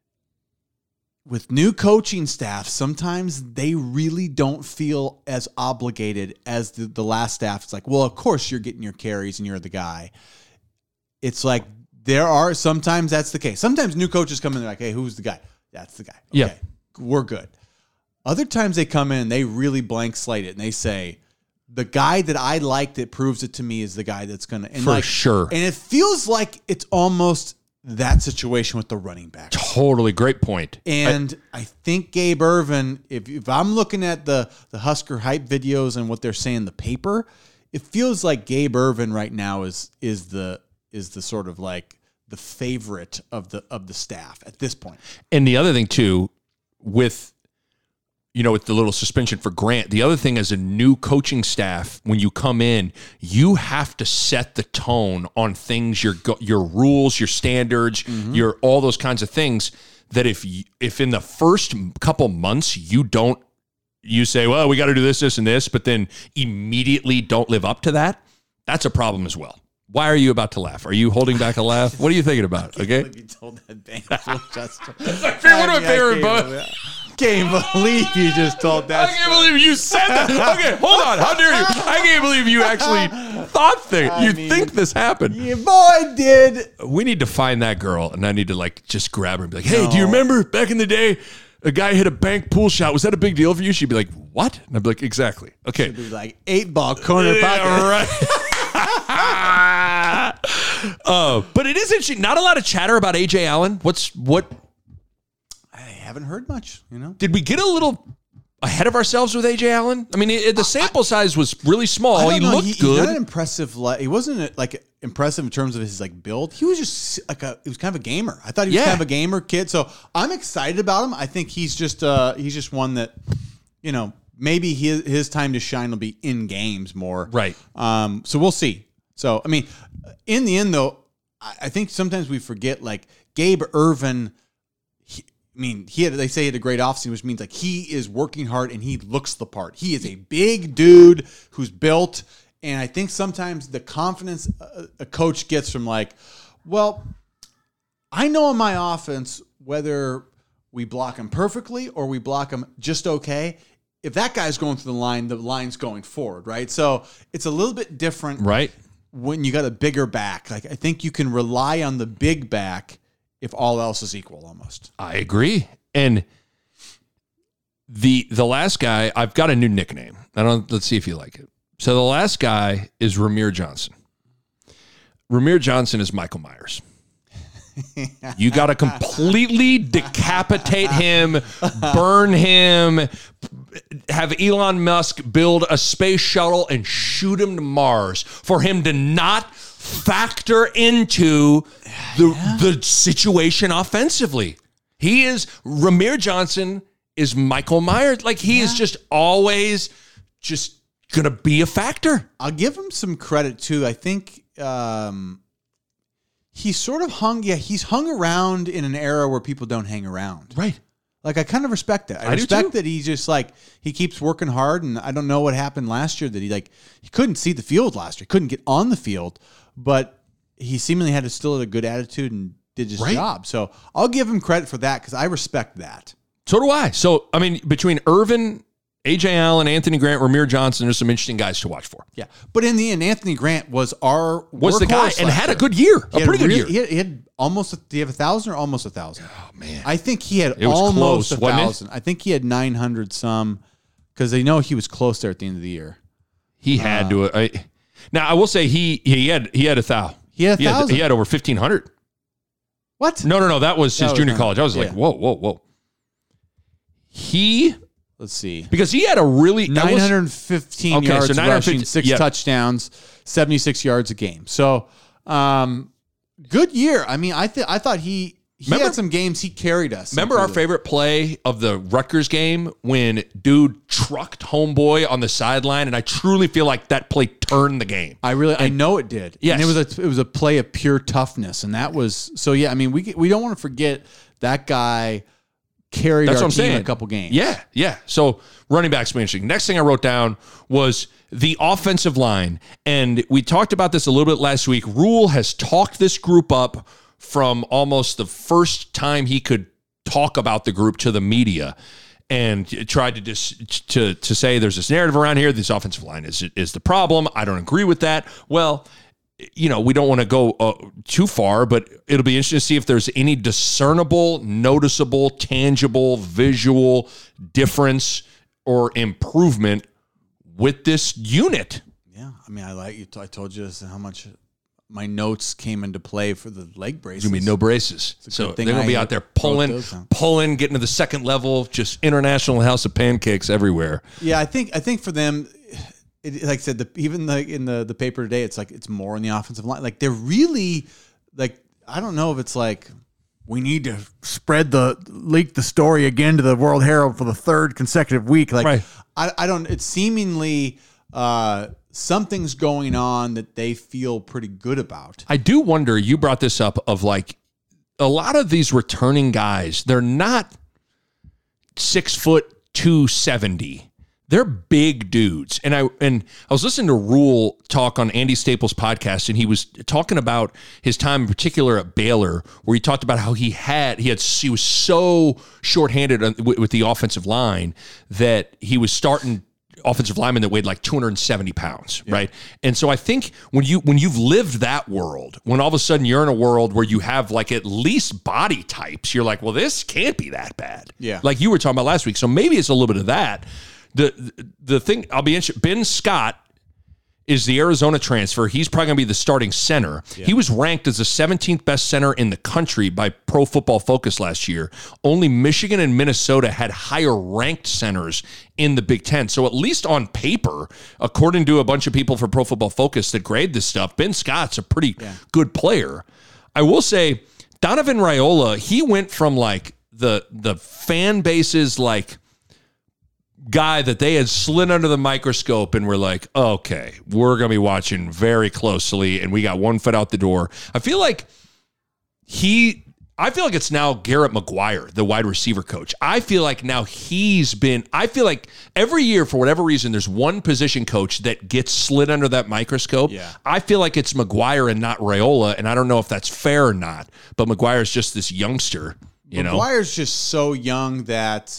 [SPEAKER 5] with new coaching staff, sometimes they really don't feel as obligated as the last staff. It's like, well, of course you're getting your carries and you're the guy. It's like sometimes that's the case. Sometimes new coaches come in and they're like, hey, who's the guy? That's the guy. Okay,
[SPEAKER 4] yeah.
[SPEAKER 5] We're good. Other times they come in and they really blank slate it and they say, the guy that I like that proves it to me is the guy that's going to.
[SPEAKER 4] For sure.
[SPEAKER 5] And it feels like it's almost that situation with the running back.
[SPEAKER 4] Totally. Great point.
[SPEAKER 5] And I think Gabe Ervin, if I'm looking at the Husker hype videos and what they're saying in the paper, it feels like Gabe Ervin right now is the sort of like the favorite of the staff at this point.
[SPEAKER 4] And the other thing too, with the little suspension for Grant, the other thing as a new coaching staff, when you come in, you have to set the tone on things, your rules, your standards, your all those kinds of things that if in the first couple months you say, well, we got to do this, this, and this, but then immediately don't live up to that, that's a problem as well. Why are you about to laugh? Are you holding back a laugh? What are you thinking about? Okay.
[SPEAKER 5] You told that bang.
[SPEAKER 4] One of my favorite books.
[SPEAKER 5] Can't believe you just told that.
[SPEAKER 4] I can't believe you said that. Okay, hold on. How dare you? I can't believe you actually thought that. You think this happened.
[SPEAKER 5] Yeah, boy, did.
[SPEAKER 4] We need to find that girl, and I need to just grab her and be like, hey, do you remember back in the day, a guy hit a bank pool shot? Was that a big deal for you? She'd be like, what? And I'd be like, exactly. Okay.
[SPEAKER 5] She'd be like 8-ball corner pocket.
[SPEAKER 4] Right.
[SPEAKER 5] Oh,
[SPEAKER 4] but it is interesting. Not a lot of chatter about A.J. Allen.
[SPEAKER 5] haven't heard much,
[SPEAKER 4] Did we get a little ahead of ourselves with A.J. Allen? I mean, the sample size was really small. He looked good.
[SPEAKER 5] He got impressive. He wasn't like impressive in terms of his like build. He was just he was kind of a gamer. I thought he was kind of a gamer kid. So I'm excited about him. I think he's just one that, maybe his time to shine will be in games more.
[SPEAKER 4] Right.
[SPEAKER 5] So we'll see. So, I mean, in the end, though, I think sometimes we forget, like, Gabe Ervin, they say he had a great offseason, which means, like, he is working hard and he looks the part. He is a big dude who's built, and I think sometimes the confidence a coach gets from, like, well, I know in my offense, whether we block him perfectly or we block him just okay, if that guy's going through the line's going forward, right? So it's a little bit different.
[SPEAKER 4] Right.
[SPEAKER 5] When you got a bigger back. Like, I think you can rely on the big back if all else is equal almost.
[SPEAKER 4] I agree. And the last guy, I've got a new nickname. Let's see if you like it. So the last guy is Ramir Johnson. Ramir Johnson is Michael Myers. You got to completely decapitate him, burn him, have Elon Musk build a space shuttle and shoot him to Mars for him to not factor into the situation offensively. Ramir Johnson is Michael Myers. Like, he is just always just going to be a factor.
[SPEAKER 5] I'll give him some credit, too. I think he's sort of he's hung around in an era where people don't hang around.
[SPEAKER 4] Right.
[SPEAKER 5] Like, I kind of respect that. I respect that he's just like, he keeps working hard, and I don't know what happened last year that he couldn't see the field last year. He couldn't get on the field, but he seemingly had a good attitude and did his job. So I'll give him credit for that because I respect that.
[SPEAKER 4] So do I. So, I mean, between Ervin, A.J. Allen, Anthony Grant, Ramir Johnson, there's some interesting guys to watch for.
[SPEAKER 5] Yeah. But in the end, Anthony Grant was
[SPEAKER 4] the guy and had a good year, a pretty good year.
[SPEAKER 5] He had almost, do you have 1,000 or almost 1,000?
[SPEAKER 4] Oh, man.
[SPEAKER 5] I think he had almost 1,000. I think he had 900 some because they know he was close there at the end of the year.
[SPEAKER 4] He had to. Now, I will say he had 1,000.
[SPEAKER 5] He had 1,000.
[SPEAKER 4] He had over 1,500.
[SPEAKER 5] What?
[SPEAKER 4] No. That was his junior college. I was like, whoa.
[SPEAKER 5] Let's see.
[SPEAKER 4] Because he had a really
[SPEAKER 5] 915 yards rushing, 6 touchdowns, 76 yards a game. So, good year. I mean, I thought he had some games he carried us.
[SPEAKER 4] Remember our favorite play of the Rutgers game when dude trucked homeboy on the sideline, and I truly feel like that play turned the game.
[SPEAKER 5] I know it did.
[SPEAKER 4] Yes.
[SPEAKER 5] And it was a play of pure toughness, and that was so. Yeah, I mean, we don't want to forget that guy carried our team in a couple games.
[SPEAKER 4] Yeah. So running backs be interesting. Next thing I wrote down was the offensive line, and we talked about this a little bit last week. Rule has talked this group up from almost the first time he could talk about the group to the media, and tried to say there's this narrative around here. This offensive line is the problem. I don't agree with that. Well, we don't want to go too far, but it'll be interesting to see if there's any discernible, noticeable, tangible, visual difference or improvement with this unit.
[SPEAKER 5] Yeah, I mean, I told you how much my notes came into play for the leg braces.
[SPEAKER 4] You mean no braces? So they're going to be out there pulling, getting to the second level, just international house of pancakes everywhere.
[SPEAKER 5] Yeah, I think for them, like I said, even in the paper today, it's like it's more on the offensive line. Like, they're really, like, I don't know if it's like we need to leak the story again to the World Herald for the third consecutive week. Like, right. I don't. It's seemingly something's going on that they feel pretty good about.
[SPEAKER 4] I do wonder. You brought this up of like a lot of these returning guys. They're not 6'2", 270. They're big dudes. And I was listening to Rule talk on Andy Staples' podcast, and he was talking about his time in particular at Baylor, where he talked about how he was so shorthanded with the offensive line that he was starting offensive linemen that weighed like 270 pounds, right? And so I think when you've lived that world, when all of a sudden you're in a world where you have like at least body types, you're like, well, this can't be that bad.
[SPEAKER 5] Yeah.
[SPEAKER 4] Like you were talking about last week. So maybe it's a little bit of that. The thing I'll be interested. Ben Scott is the Arizona transfer. He's probably going to be the starting center. Yeah. He was ranked as the 17th best center in the country by Pro Football Focus last year. Only Michigan and Minnesota had higher ranked centers in the Big Ten. So at least on paper, according to a bunch of people for Pro Football Focus that grade this stuff, Ben Scott's a pretty good player. I will say Donovan Raiola, he went from like the fan base's like guy that they had slid under the microscope and were like, okay, we're going to be watching very closely, and we got one foot out the door. I feel like it's now Garrett McGuire, the wide receiver coach. I feel like now I feel like every year, for whatever reason, there's one position coach that gets slid under that microscope. Yeah. I feel like it's McGuire and not Raiola, and I don't know if that's fair or not, but McGuire's just this youngster. McGuire's
[SPEAKER 5] just so young that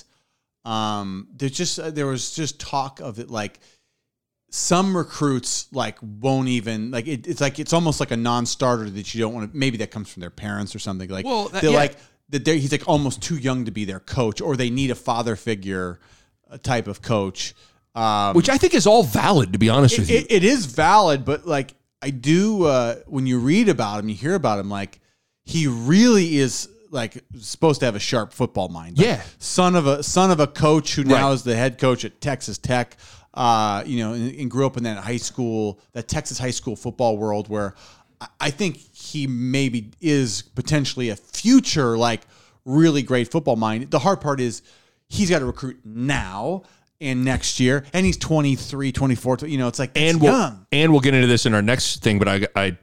[SPEAKER 5] there was just talk of it, like some recruits like won't even like it, it's almost like a non-starter that you don't want to, maybe that comes from their parents or something, like he's like almost too young to be their coach, or they need a father figure type of coach,
[SPEAKER 4] which I think is all valid, to be honest with you.
[SPEAKER 5] It is valid, but like I do when you read about him, you hear about him, like he really is like supposed to have a sharp football mind. Like, son of a coach who now is the head coach at Texas Tech, and grew up in that Texas high school football world where I think he maybe is potentially a future, like really great football mind. The hard part is he's got to recruit now and next year, and he's 23, 24, it's like, it's young.
[SPEAKER 4] And we'll get into this in our next thing, but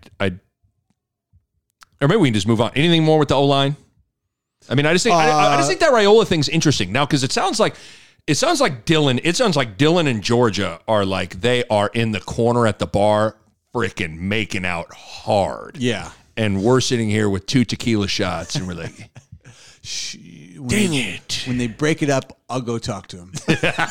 [SPEAKER 4] or maybe we can just move on. Anything more with the O-line? I mean, I just think that Raiola thing's interesting now, because it sounds like Dylan and Georgia are like, they are in the corner at the bar freaking making out hard.
[SPEAKER 5] Yeah.
[SPEAKER 4] And we're sitting here with 2 tequila shots and we're like, dang it.
[SPEAKER 5] When they break it up, I'll go talk to him.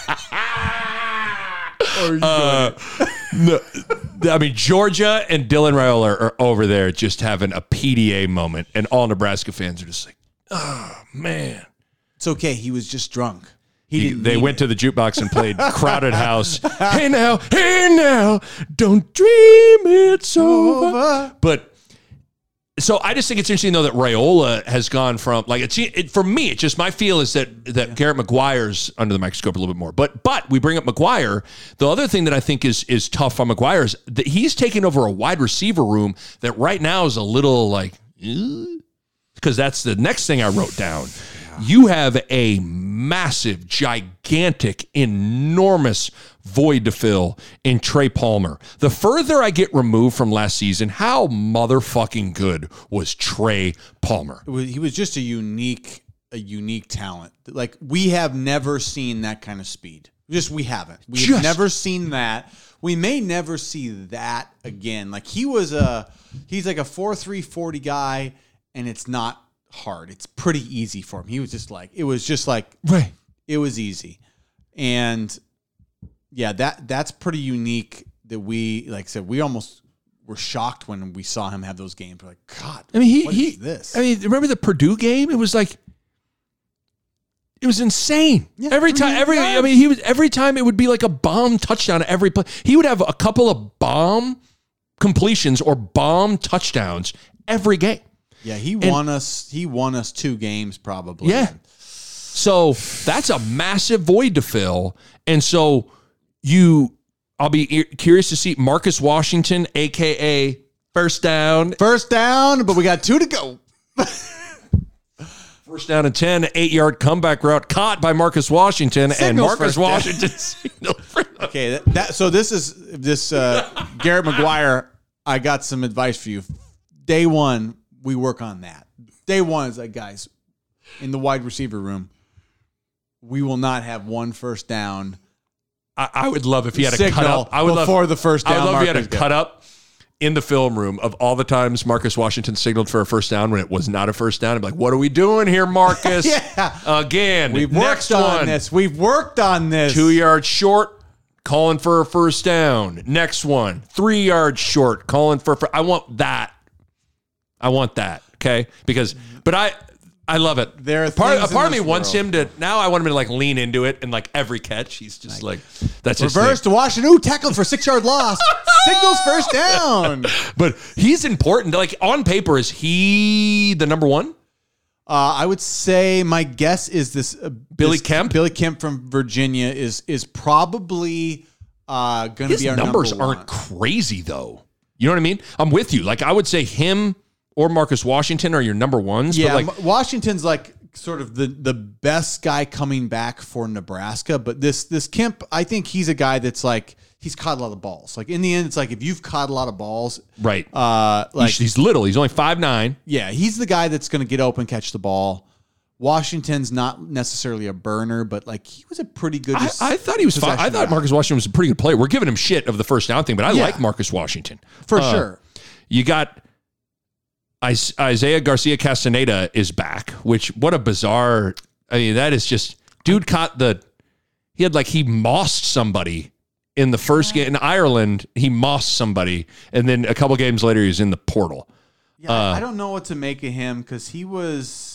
[SPEAKER 4] No, I mean, Georgia and Dylan Raiola are over there just having a PDA moment, and all Nebraska fans are just like, oh, man.
[SPEAKER 5] It's okay. He was just drunk.
[SPEAKER 4] They went to the jukebox and played Crowded House. Hey now, don't dream it's over. But so I just think it's interesting, though, that Raiola has gone from, like, for me, it's just my feel is that Garrett McGuire's under the microscope a little bit more. But we bring up McGuire. The other thing that I think is tough on McGuire is that he's taken over a wide receiver room that right now is a little like, because that's the next thing I wrote down. You have a massive, gigantic, enormous void to fill in Trey Palmer. The further I get removed from last season, how motherfucking good was Trey Palmer?
[SPEAKER 5] He was just a unique talent. Like, we have never seen that kind of speed. We haven't. We've never seen that. We may never see that again. Like, he's like a 4.3 40 guy, and it's not hard. It's pretty easy for him. It was easy. And yeah, that's pretty unique that we, like I said, we almost were shocked when we saw him have those games. We're like, God, what is this? I
[SPEAKER 4] mean, remember the Purdue game? It was like, it was insane. Yeah, every time it would be like a bomb touchdown every play. He would have a couple of bomb completions or bomb touchdowns every game.
[SPEAKER 5] Yeah, he won us 2 games probably.
[SPEAKER 4] Yeah. So that's a massive void to fill. And so I'll be curious to see Marcus Washington, a.k.a. First down,
[SPEAKER 5] but we got 2 to go.
[SPEAKER 4] First down and 10, 8-yard comeback route caught by Marcus Washington, and Marcus Washington signaled.
[SPEAKER 5] Okay, so this is Garrett McGuire. I got some advice for you. Day 1, we work on that. Day 1 is like, guys, in the wide receiver room, we will not have 1 first down.
[SPEAKER 4] I would love if he had a cut up.
[SPEAKER 5] The first down.
[SPEAKER 4] I would love if he had a cut up in the film room of all the times Marcus Washington signaled for a first down when it was not a first down. I'd be like, what are we doing here, Marcus?
[SPEAKER 5] Yeah.
[SPEAKER 4] Again.
[SPEAKER 5] We've worked on this.
[SPEAKER 4] 2 yards short, calling for a first down. Next one, 3 yards short, calling for I want that. Okay? I love it.
[SPEAKER 5] There are
[SPEAKER 4] a part
[SPEAKER 5] things
[SPEAKER 4] of
[SPEAKER 5] in
[SPEAKER 4] me
[SPEAKER 5] this
[SPEAKER 4] wants
[SPEAKER 5] world.
[SPEAKER 4] him to. Now I want him to like lean into it and like every catch, he's just like that's his
[SPEAKER 5] Reverse
[SPEAKER 4] thing.
[SPEAKER 5] to Washington. Ooh, tackled for 6-yard loss. Signals first down.
[SPEAKER 4] But he's important. Like on paper, is he the number one?
[SPEAKER 5] I would say my guess is this
[SPEAKER 4] Billy Kemp?
[SPEAKER 5] Billy Kemp from Virginia is probably going to
[SPEAKER 4] His
[SPEAKER 5] be our
[SPEAKER 4] numbers
[SPEAKER 5] number one.
[SPEAKER 4] aren't crazy though. You know what I mean? I'm with you. Like I would say him or Marcus Washington are your number ones.
[SPEAKER 5] Yeah,
[SPEAKER 4] but like
[SPEAKER 5] Washington's like sort of the best guy coming back for Nebraska, but this Kemp, I think he's a guy that's like he's caught a lot of balls. Like in the end, it's like if you've caught a lot of balls,
[SPEAKER 4] right.
[SPEAKER 5] like
[SPEAKER 4] He's little. He's only 5'9".
[SPEAKER 5] yeah, he's the guy that's going to get open, catch the ball. Washington's not necessarily a burner, but like he was a pretty good.
[SPEAKER 4] I thought he was fine. I thought Marcus Washington was a pretty good player. We're giving him shit of the first down thing, but I like Marcus Washington
[SPEAKER 5] for sure.
[SPEAKER 4] You got Isaiah Garcia Castaneda is back, which what a bizarre. I mean, that is just dude caught he mossed somebody in the first game in Ireland. He mossed somebody, and then a couple games later, he's in the portal.
[SPEAKER 5] Yeah, I don't know what to make of him because he was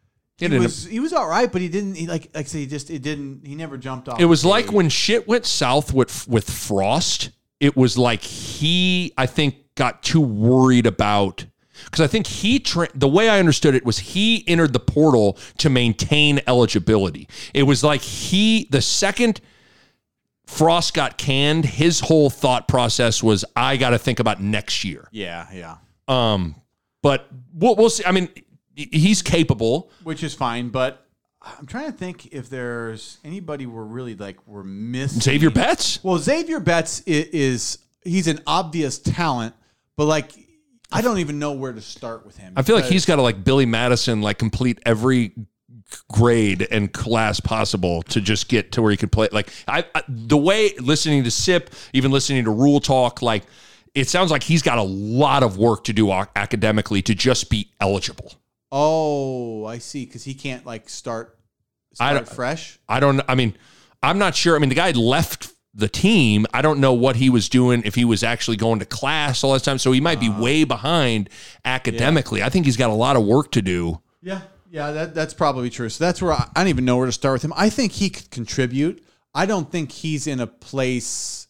[SPEAKER 5] all right, but he didn't. He like I say, he never jumped off.
[SPEAKER 4] It was
[SPEAKER 5] the
[SPEAKER 4] like
[SPEAKER 5] page.
[SPEAKER 4] when shit went south with Frost. It was like I think, got too worried about because I think the way I understood it was he entered the portal to maintain eligibility. It was like the second Frost got canned, his whole thought process was I got to think about next year.
[SPEAKER 5] Yeah.
[SPEAKER 4] But we'll see. I mean, he's capable,
[SPEAKER 5] Which is fine, but I'm trying to think if there's anybody we're missing.
[SPEAKER 4] Xavier Betts.
[SPEAKER 5] Well, Xavier Betts he's an obvious talent, but like I don't even know where to start with him.
[SPEAKER 4] I feel like he's got to like Billy Madison, like complete every grade and class possible to just get to where he can play. Like the way listening to Sip, even listening to Rule Talk, like it sounds like he's got a lot of work to do academically to just be eligible.
[SPEAKER 5] Oh, I see. Because he can't like start fresh.
[SPEAKER 4] I'm not sure. I mean, the guy left the team. I don't know what he was doing, if he was actually going to class all this time. So he might be way behind academically. Yeah. I think he's got a lot of work to do.
[SPEAKER 5] Yeah. Yeah, that's probably true. So that's where I don't even know where to start with him. I think he could contribute. I don't think he's in a place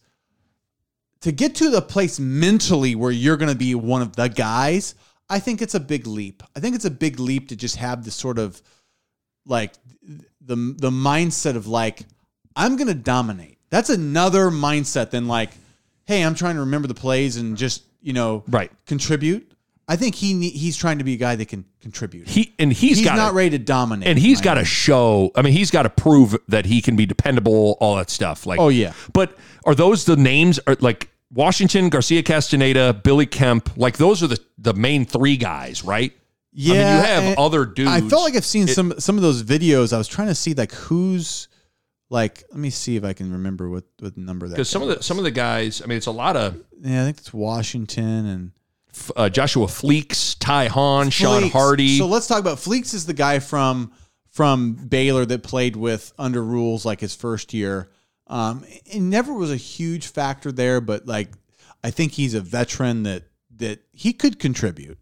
[SPEAKER 5] to get to the place mentally where you're going to be one of the guys. I think it's a big leap. I think it's a big leap to just have this sort of like the mindset of like, I'm going to dominate. That's another mindset than like, hey, I'm trying to remember the plays and just, contribute. I think he's trying to be a guy that can contribute.
[SPEAKER 4] He's
[SPEAKER 5] not ready to dominate.
[SPEAKER 4] And he's got to show, he's got to prove that he can be dependable, all that stuff. Like,
[SPEAKER 5] oh yeah.
[SPEAKER 4] But are those the names like Washington, Garcia Castaneda, Billy Kemp? Like those are the main three guys, right?
[SPEAKER 5] Yeah.
[SPEAKER 4] You have other dudes.
[SPEAKER 5] I felt like I've seen some of those videos. I was trying to see like who's like, let me see if I can remember what number that.
[SPEAKER 4] Because some of the guys, it's a lot of.
[SPEAKER 5] Yeah, I think it's Washington and
[SPEAKER 4] Joshua Fleeks, Ty Hahn, Sean Hardy.
[SPEAKER 5] So let's talk about Fleeks is the guy from Baylor that played with under Rules like his first year. It never was a huge factor there, but like I think he's a veteran that he could contribute.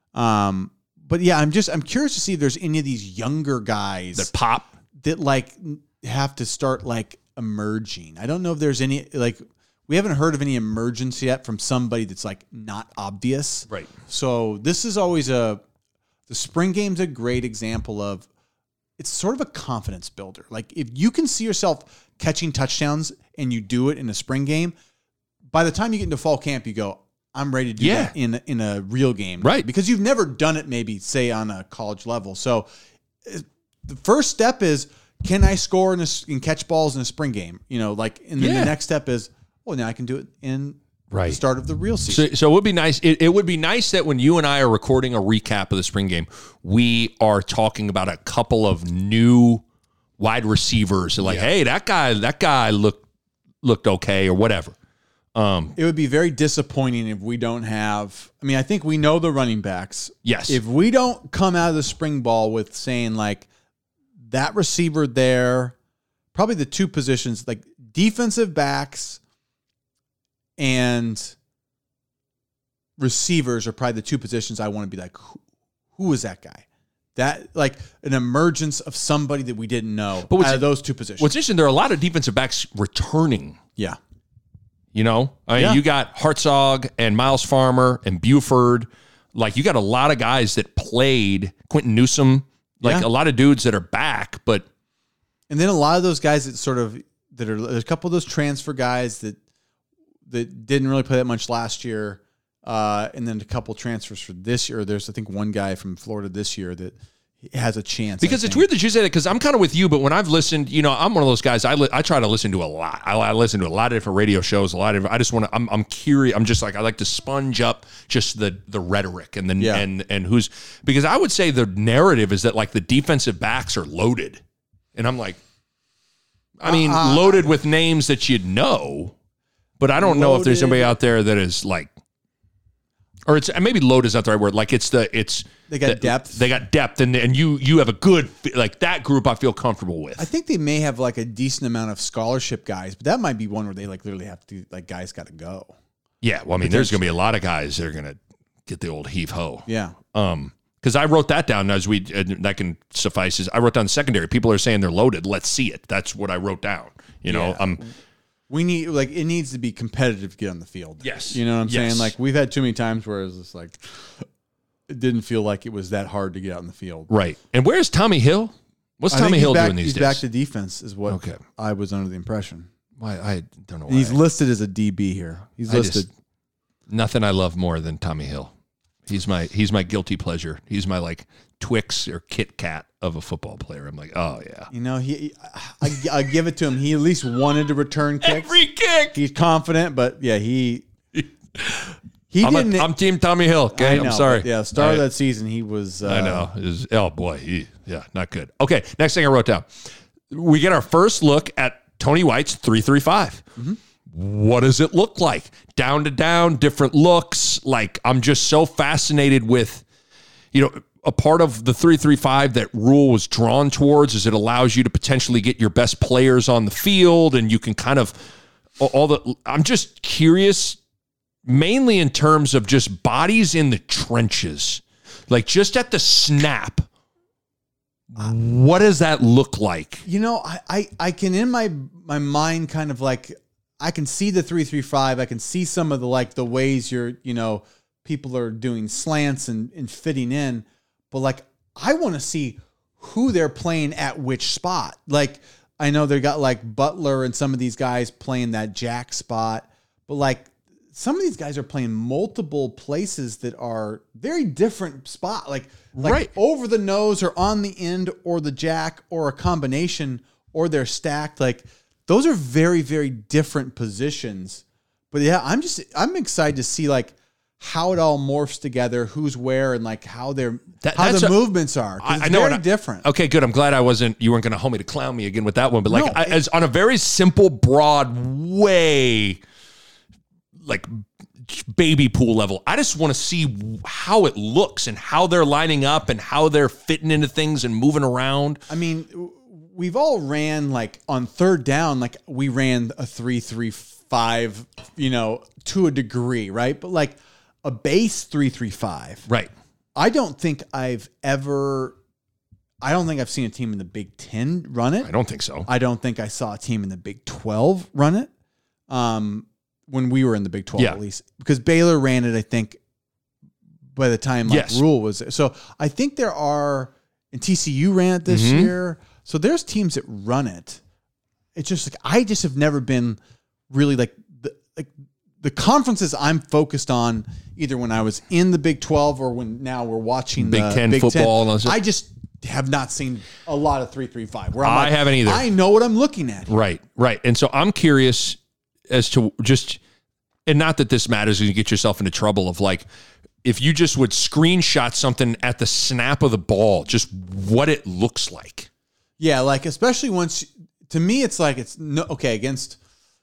[SPEAKER 5] But yeah, I'm curious to see if there's any of these younger guys
[SPEAKER 4] that pop
[SPEAKER 5] that like have to start like emerging. I don't know if there's any like. We haven't heard of any emergence yet from somebody that's like not obvious.
[SPEAKER 4] Right.
[SPEAKER 5] So this is always the spring game's a great example of, it's sort of a confidence builder. Like if you can see yourself catching touchdowns and you do it in a spring game, by the time you get into fall camp, you go, I'm ready to do that in a real game.
[SPEAKER 4] Right.
[SPEAKER 5] Because you've never done it maybe say on a college level. So the first step is, can I score and catch balls in a spring game? And then the next step is, well, now I can do it in the start of the real season.
[SPEAKER 4] So it would be nice. It would be nice that when you and I are recording a recap of the spring game, we are talking about a couple of new wide receivers. Like, hey, that guy looked okay or whatever.
[SPEAKER 5] It would be very disappointing if we don't have. I think we know the running backs.
[SPEAKER 4] Yes.
[SPEAKER 5] If we don't come out of the spring ball with saying like that receiver there, probably the two positions like defensive backs and receivers are probably the two positions I want to be like, who is that guy? That like an emergence of somebody that we didn't know out of those two positions.
[SPEAKER 4] What's interesting, there are a lot of defensive backs returning.
[SPEAKER 5] Yeah.
[SPEAKER 4] You know, I mean, you got Hartzog and Miles Farmer and Buford. Like, you got a lot of guys that played, Quentin Newsom, like a lot of dudes that are back, but.
[SPEAKER 5] And then a lot of those guys there's a couple of those transfer guys that didn't really play that much last year. And then a couple transfers for this year. There's, I think, one guy from Florida this year that has a chance.
[SPEAKER 4] Because it's weird that you say that, because I'm kind of with you, but when I've listened, you know, I'm one of those guys, I try to listen to a lot. I listen to a lot of different radio shows, I just want to, I'm curious. I'm just like, I like to sponge up just the rhetoric and and who's, because I would say the narrative is that like the defensive backs are loaded. And I'm like, I mean, loaded with names that you'd know, but I don't know if there's anybody out there that is like, or it's maybe load is not the right word. Like they got depth. They got depth, and you have a good, like, that group I feel comfortable with.
[SPEAKER 5] I think they may have like a decent amount of scholarship guys, but that might be one where they like literally have to, like, guys got to go.
[SPEAKER 4] Yeah, well, I mean, there's going to be a lot of guys that are going to get the old heave ho.
[SPEAKER 5] Yeah.
[SPEAKER 4] Because I wrote that down that can suffice. I wrote down secondary. People are saying they're loaded. Let's see it. That's what I wrote down. You know,
[SPEAKER 5] we need, like, it needs to be competitive to get on the field.
[SPEAKER 4] Yes.
[SPEAKER 5] You know what I'm saying? Like, we've had too many times where it's just like, it didn't feel like it was that hard to get out in the field.
[SPEAKER 4] Right. And where's Tommy Hill? What's Tommy Hill doing these days?
[SPEAKER 5] He's back to defense is what I was under the impression.
[SPEAKER 4] Why? I don't know why.
[SPEAKER 5] And he's listed as a DB here. He's listed.
[SPEAKER 4] Nothing I love more than Tommy Hill. He's my guilty pleasure. He's my, like, Twix or Kit Kat of a football player. I'm like, oh yeah.
[SPEAKER 5] You know, I give it to him. He at least wanted to return kicks.
[SPEAKER 4] Every kick.
[SPEAKER 5] He's confident, but yeah, he didn't.
[SPEAKER 4] I'm Team Tommy Hill. Okay, I'm sorry.
[SPEAKER 5] Start of that season, he was.
[SPEAKER 4] I know. Oh boy, not good. Okay, next thing I wrote down. We get our first look at Tony White's 3-3-5. Mm-hmm. What does it look like? Down to down, different looks. Like, I'm just so fascinated with, you know, a part of the 3-3-5 that Rule was drawn towards is it allows you to potentially get your best players on the field, and you can kind of I'm just curious, mainly in terms of just bodies in the trenches, like just at the snap. What does that look like?
[SPEAKER 5] You know, I can, in my mind, kind of like, I can see the 3-3-5. I can see some of the ways people are doing slants and fitting in. But, like, I want to see who they're playing at which spot. Like, I know they got, like, Butler and some of these guys playing that jack spot. But, like, some of these guys are playing multiple places that are very different spot. Like right over the nose or on the end or the jack or a combination, or they're stacked. Like, those are very, very different positions. But, yeah, I'm excited to see, like, how it all morphs together, who's where, and like how the movements are. It's very different.
[SPEAKER 4] Okay, good. I'm glad you weren't going to hold me to clown me again with that one. But like, as on a very simple, broad way, like baby pool level, I just want to see how it looks and how they're lining up and how they're fitting into things and moving around.
[SPEAKER 5] I mean, we've all ran, like, on third down, like we ran a 3-3-5, to a degree, right? But like, a base 3-3-5.
[SPEAKER 4] Right.
[SPEAKER 5] I don't think I've seen a team in the Big Ten run it.
[SPEAKER 4] I don't think so.
[SPEAKER 5] I don't think I saw a team in the Big 12 run it. When we were in the Big 12, at least. Because Baylor ran it, I think, by the time Rule was there. So I think and TCU ran it this year. So there's teams that run it. It's just like, I just have never been really like the conferences I'm focused on, either when I was in the Big 12 or when now we're watching
[SPEAKER 4] Big
[SPEAKER 5] the
[SPEAKER 4] 10
[SPEAKER 5] Big
[SPEAKER 4] football.
[SPEAKER 5] 10. I just have not seen a lot of 3-3-5. Where
[SPEAKER 4] I haven't either.
[SPEAKER 5] I know what I'm looking at here.
[SPEAKER 4] Right. And so I'm curious as to and not that this matters, you get yourself into trouble of, like, if you just would screenshot something at the snap of the ball, just what it looks like.
[SPEAKER 5] Yeah, like, especially once, to me, it's like, against,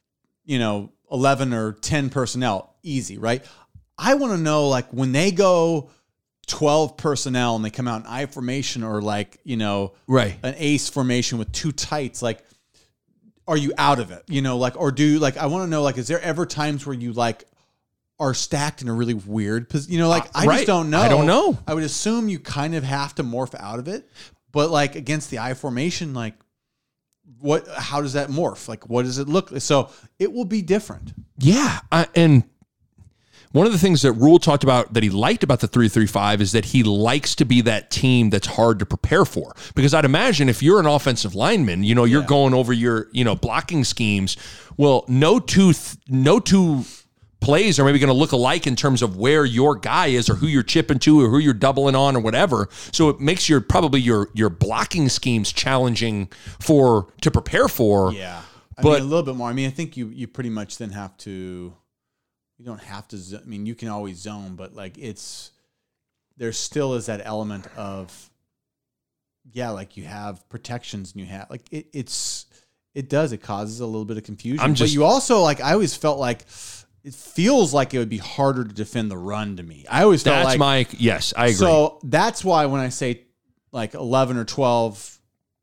[SPEAKER 5] 11 or 10 personnel, easy, right? I want to know, like, when they go 12 personnel and they come out in I formation or, like, an ace formation with two tights, like, are you out of it? I want to know, like, is there ever times where you, like, are stacked in a really weird position. You know, like I
[SPEAKER 4] right.
[SPEAKER 5] just don't know.
[SPEAKER 4] I don't know.
[SPEAKER 5] I would assume you kind of have to morph out of it, but like against the I formation, like how does that morph? Like, what does it look like? So it will be different.
[SPEAKER 4] Yeah. And one of the things that Rule talked about that he liked about the 3-3-5 is that he likes to be that team that's hard to prepare for. Because I'd imagine if you're an offensive lineman, you know, you're going over your, you know, blocking schemes. Well, no two plays are maybe going to look alike in terms of where your guy is or who you're chipping to or who you're doubling on or whatever. So it makes your blocking schemes challenging to prepare for.
[SPEAKER 5] Yeah. I
[SPEAKER 4] But
[SPEAKER 5] mean, a little bit more. I mean, I think you pretty much then have to, you don't have to, I mean, you can always zone, but like there still is that element of, like you have protections and you have like, it causes a little bit of confusion. But you also like, I always felt like, it feels like it would be harder to defend the run to me. I always felt
[SPEAKER 4] yes, I agree.
[SPEAKER 5] So that's why when I say like 11 or 12,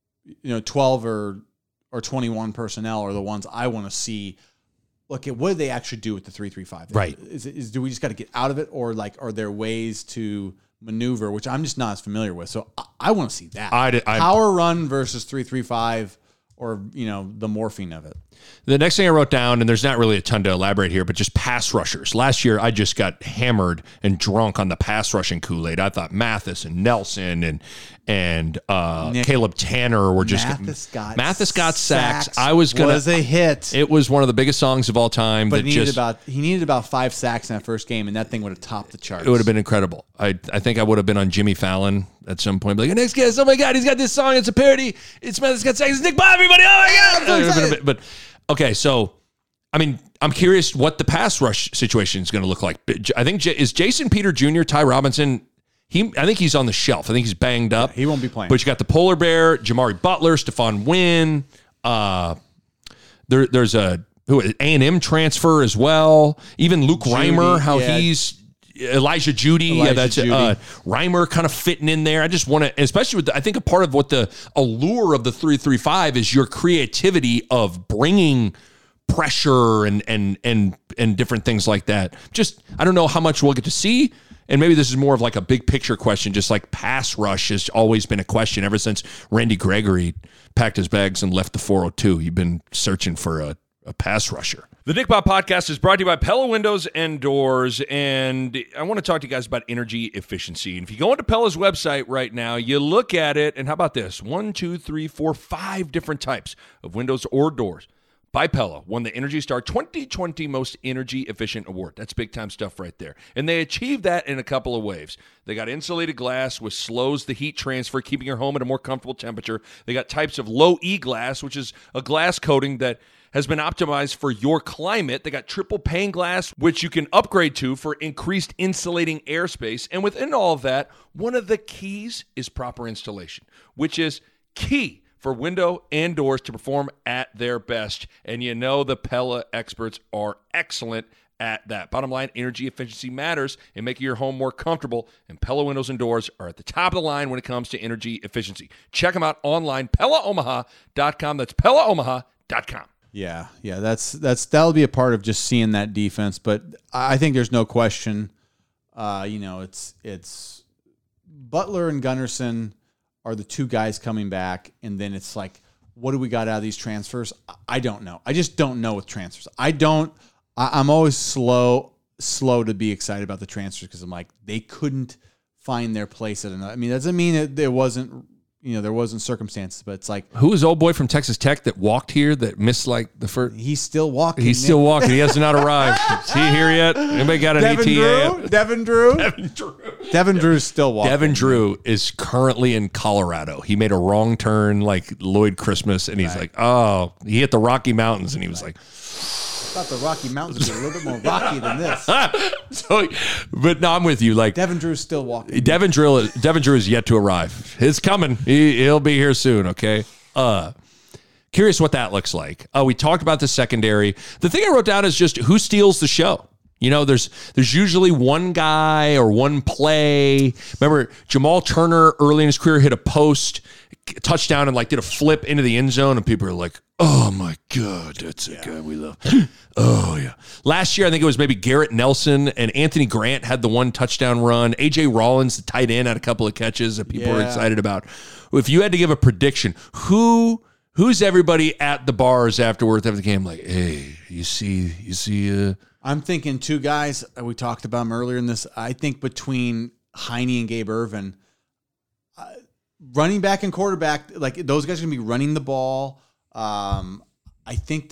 [SPEAKER 5] 12 or 21 personnel are the ones I want to see. Look at what do they actually do with the 3-3-5?
[SPEAKER 4] Right.
[SPEAKER 5] Do we just got to get out of it, or like are there ways to maneuver, which I'm just not as familiar with? So I want to see that. Power run versus 3-3-5, or the morphing of it.
[SPEAKER 4] The next thing I wrote down, and there's not really a ton to elaborate here, but just pass rushers. Last year, I just got hammered and drunk on the pass rushing Kool-Aid. I thought Mathis and Nelson and Caleb Tanner were just Mathis got sacks.
[SPEAKER 5] Was a hit.
[SPEAKER 4] It was one of the biggest songs of all time.
[SPEAKER 5] But he needed about 5 sacks in that first game, and that thing would have topped the charts.
[SPEAKER 4] It would have been incredible. I think I would have been on Jimmy Fallon at some point. Like, next guest, oh my God, he's got this song. It's a parody. It's Mathis got sacks. It's Nick Bob, everybody. Oh my God. But okay, so I mean, I'm curious what the pass rush situation is going to look like. I think is Jason Peter Jr., Ty Robinson. I think he's on the shelf. I think he's banged up.
[SPEAKER 5] Yeah, he won't be playing.
[SPEAKER 4] But you got the Polar Bear, Jamari Butler, Stephon Wynn. There's a A&M transfer as well. Even Luke Reimer, he's Elijah Judy. Reimer kind of fitting in there. I just want to, especially with I think a part of what the allure of the 3-3-5 is your creativity of bringing pressure and different things like that. Just, I don't know how much we'll get to see. And maybe this is more of like a big picture question, just like pass rush has always been a question ever since Randy Gregory packed his bags and left the 402. You've been searching for a pass rusher. The Nick Bob Podcast is brought to you by Pella Windows and Doors, and I want to talk to you guys about energy efficiency. And if you go into Pella's website right now, you look at it, and how about this? 1, 2, 3, 4, 5 different types of windows or doors by Pella won the Energy Star 2020 Most Energy Efficient Award. That's big time stuff right there. And they achieved that in a couple of ways. They got insulated glass, which slows the heat transfer, keeping your home at a more comfortable temperature. They got types of low E glass, which is a glass coating that has been optimized for your climate. They got triple pane glass, which you can upgrade to for increased insulating airspace. And within all of that, one of the keys is proper installation, which is key for window and doors to perform at their best. And you know the Pella experts are excellent at that. Bottom line, energy efficiency matters in making your home more comfortable, and Pella windows and doors are at the top of the line when it comes to energy efficiency. Check them out online, PellaOmaha.com. That's PellaOmaha.com.
[SPEAKER 5] Yeah, that'll be a part of just seeing that defense. But I think there's no question. It's Butler and Gunnarsson are the two guys coming back, and then it's like, what do we got out of these transfers? I don't know. I just don't know with transfers. I'm always slow to be excited about the transfers because I'm like, they couldn't find their place at another. I mean, that doesn't mean that there wasn't circumstances, but it's like,
[SPEAKER 4] who is old boy from Texas Tech that walked here that missed like the first?
[SPEAKER 5] He's still walking.
[SPEAKER 4] He's still walking. He has not arrived. Is he here yet? Anybody got an ETA?
[SPEAKER 5] Devin Drew's still walking.
[SPEAKER 4] Devin Drew is currently in Colorado. He made a wrong turn like Lloyd Christmas, and he's like, oh, he hit the Rocky Mountains, and he was like,
[SPEAKER 5] I thought the Rocky Mountains would be a little bit more rocky than this.
[SPEAKER 4] But no, I'm with you. Like
[SPEAKER 5] Devin Drew's still walking.
[SPEAKER 4] Devin Drew is yet to arrive. It's coming. He'll be here soon. Okay. Curious what that looks like. We talked about the secondary. The thing I wrote down is just who steals the show. You know, there's usually one guy or one play. Remember, Jamal Turner early in his career hit a post, touchdown and like did a flip into the end zone, and people are like, "Oh my God, that's a guy we love." Oh yeah. Last year, I think it was maybe Garrett Nelson and Anthony Grant had the one touchdown run. AJ Rollins, the tight end, had a couple of catches that people were excited about. If you had to give a prediction, who's everybody at the bars afterwards after the game like, hey, you see?
[SPEAKER 5] I'm thinking two guys. We talked about them earlier in this. I think between Heine and Gabe Ervin, running back and quarterback, like those guys are going to be running the ball. I think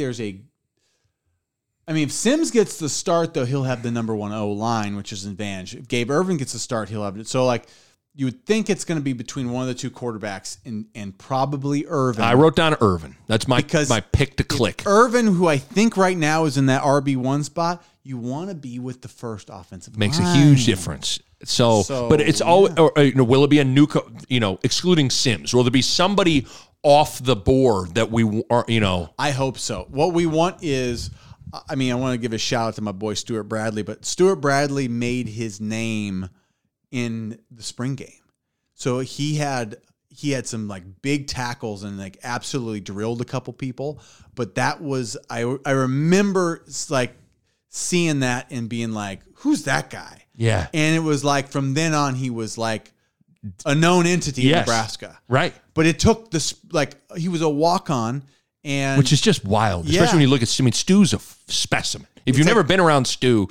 [SPEAKER 5] if Sims gets the start, though, he'll have the number 1 O-line, which is an advantage. If Gabe Ervin gets the start, he'll have it. So, like, you would think it's going to be between one of the two quarterbacks and probably Ervin.
[SPEAKER 4] I wrote down Ervin. That's my pick to click.
[SPEAKER 5] Ervin, who I think right now is in that RB1 spot, you want to be with the first offensive
[SPEAKER 4] Makes
[SPEAKER 5] line.
[SPEAKER 4] a huge difference. So but it's always, will it be a new, excluding Sims? Will there be somebody off the board that we are,
[SPEAKER 5] I hope so. What we want is, I want to give a shout out to my boy Stuart Bradley, but Stuart Bradley made his name in the spring game. So he had some like big tackles and like absolutely drilled a couple people, but that was, I remember like seeing that and being like, who's that guy?
[SPEAKER 4] Yeah.
[SPEAKER 5] And it was like, from then on, he was like a known entity in Nebraska.
[SPEAKER 4] Right.
[SPEAKER 5] But it took this, like, he was a walk-on, and
[SPEAKER 4] which is just wild, especially when you look at, Stu's a specimen. If you've never been around Stu,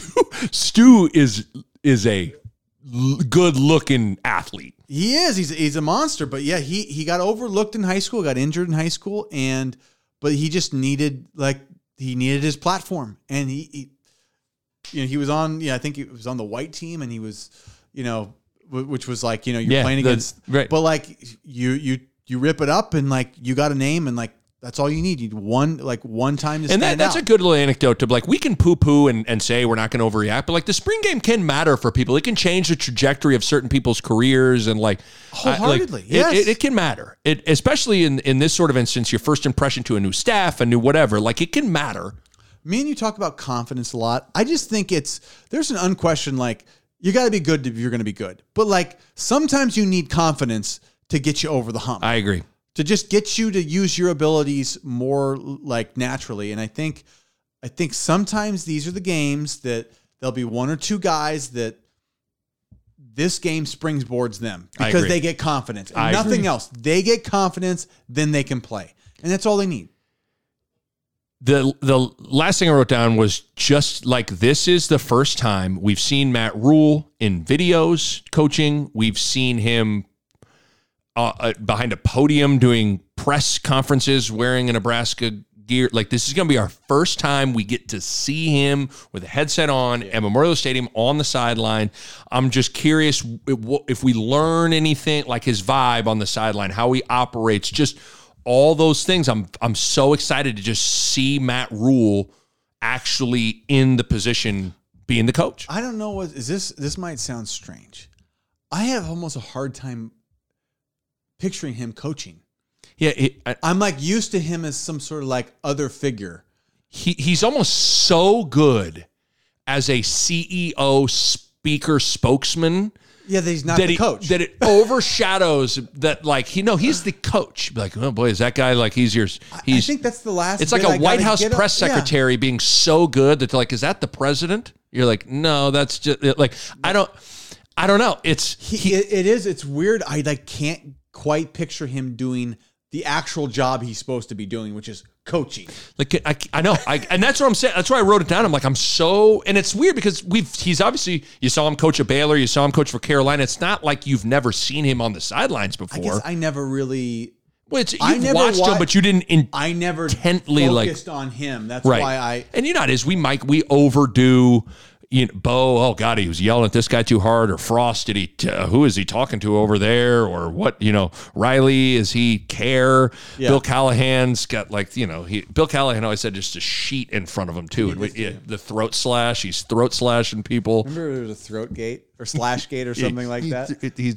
[SPEAKER 4] Stu is a good-looking athlete.
[SPEAKER 5] He is. He's a monster. But yeah, he got overlooked in high school, got injured in high school, but he just needed his platform, and he was on. Yeah, I think he was on the white team, and he was, which was like, you're playing against.
[SPEAKER 4] Right.
[SPEAKER 5] But like you rip it up, and like you got a name, and like that's all you need. You need one time to stand out.
[SPEAKER 4] And that's a good little anecdote to like, we can poo-poo and say we're not going to overreact, but like the spring game can matter for people. It can change the trajectory of certain people's careers, and like
[SPEAKER 5] wholeheartedly, yes.
[SPEAKER 4] It can matter. It, especially in this sort of instance, your first impression to a new staff, a new whatever, like it can matter.
[SPEAKER 5] Me and you talk about confidence a lot. I just think there's an unquestioned, like, you got to be good if you're going to be good. But like sometimes you need confidence to get you over the hump.
[SPEAKER 4] I agree.
[SPEAKER 5] To just get you to use your abilities more like naturally. And I think sometimes these are the games that there'll be one or two guys that this game springboards them because they get confidence. And nothing else. They get confidence, then they can play. And that's all they need.
[SPEAKER 4] The last thing I wrote down was just like, this is the first time we've seen Matt Rule in videos coaching. We've seen him behind a podium doing press conferences wearing a Nebraska gear. Like, this is going to be our first time we get to see him with a headset on at Memorial Stadium on the sideline. I'm just curious if we learn anything, like his vibe on the sideline, how he operates, just all those things. I'm so excited to just see Matt Rule actually in the position being the coach.
[SPEAKER 5] I don't know this might sound strange. I have almost a hard time picturing him coaching.
[SPEAKER 4] Yeah,
[SPEAKER 5] I'm like used to him as some sort of like other figure.
[SPEAKER 4] He's almost so good as a CEO, speaker, spokesman.
[SPEAKER 5] Yeah, that he's not the coach.
[SPEAKER 4] That it overshadows that, like, he's the coach. Like, oh boy, is that guy like I
[SPEAKER 5] think that's the last.
[SPEAKER 4] It's like a White House press secretary being so good that they're like, is that the president? You're like, no, that's just like, I don't know.
[SPEAKER 5] It's weird. I like can't quite picture him doing the actual job he's supposed to be doing, which is coaching. Like,
[SPEAKER 4] I know. And that's what I'm saying. That's why I wrote it down. I'm like, and it's weird because he's obviously, you saw him coach at Baylor, you saw him coach for Carolina. It's not like you've never seen him on the sidelines before.
[SPEAKER 5] I guess I never really.
[SPEAKER 4] Well, you've watched him, but you didn't.
[SPEAKER 5] I never
[SPEAKER 4] intently
[SPEAKER 5] focused on him. That's why
[SPEAKER 4] And you know, we overdo. Bo, oh God, he was yelling at this guy too hard, or Frost, who is he talking to over there, or what? Riley, is he care? Yeah. Bill Callahan's got Bill Callahan always said just a sheet in front of him too. The throat slash, he's throat slashing people.
[SPEAKER 5] Remember there was a throat gate or slash gate or something like that.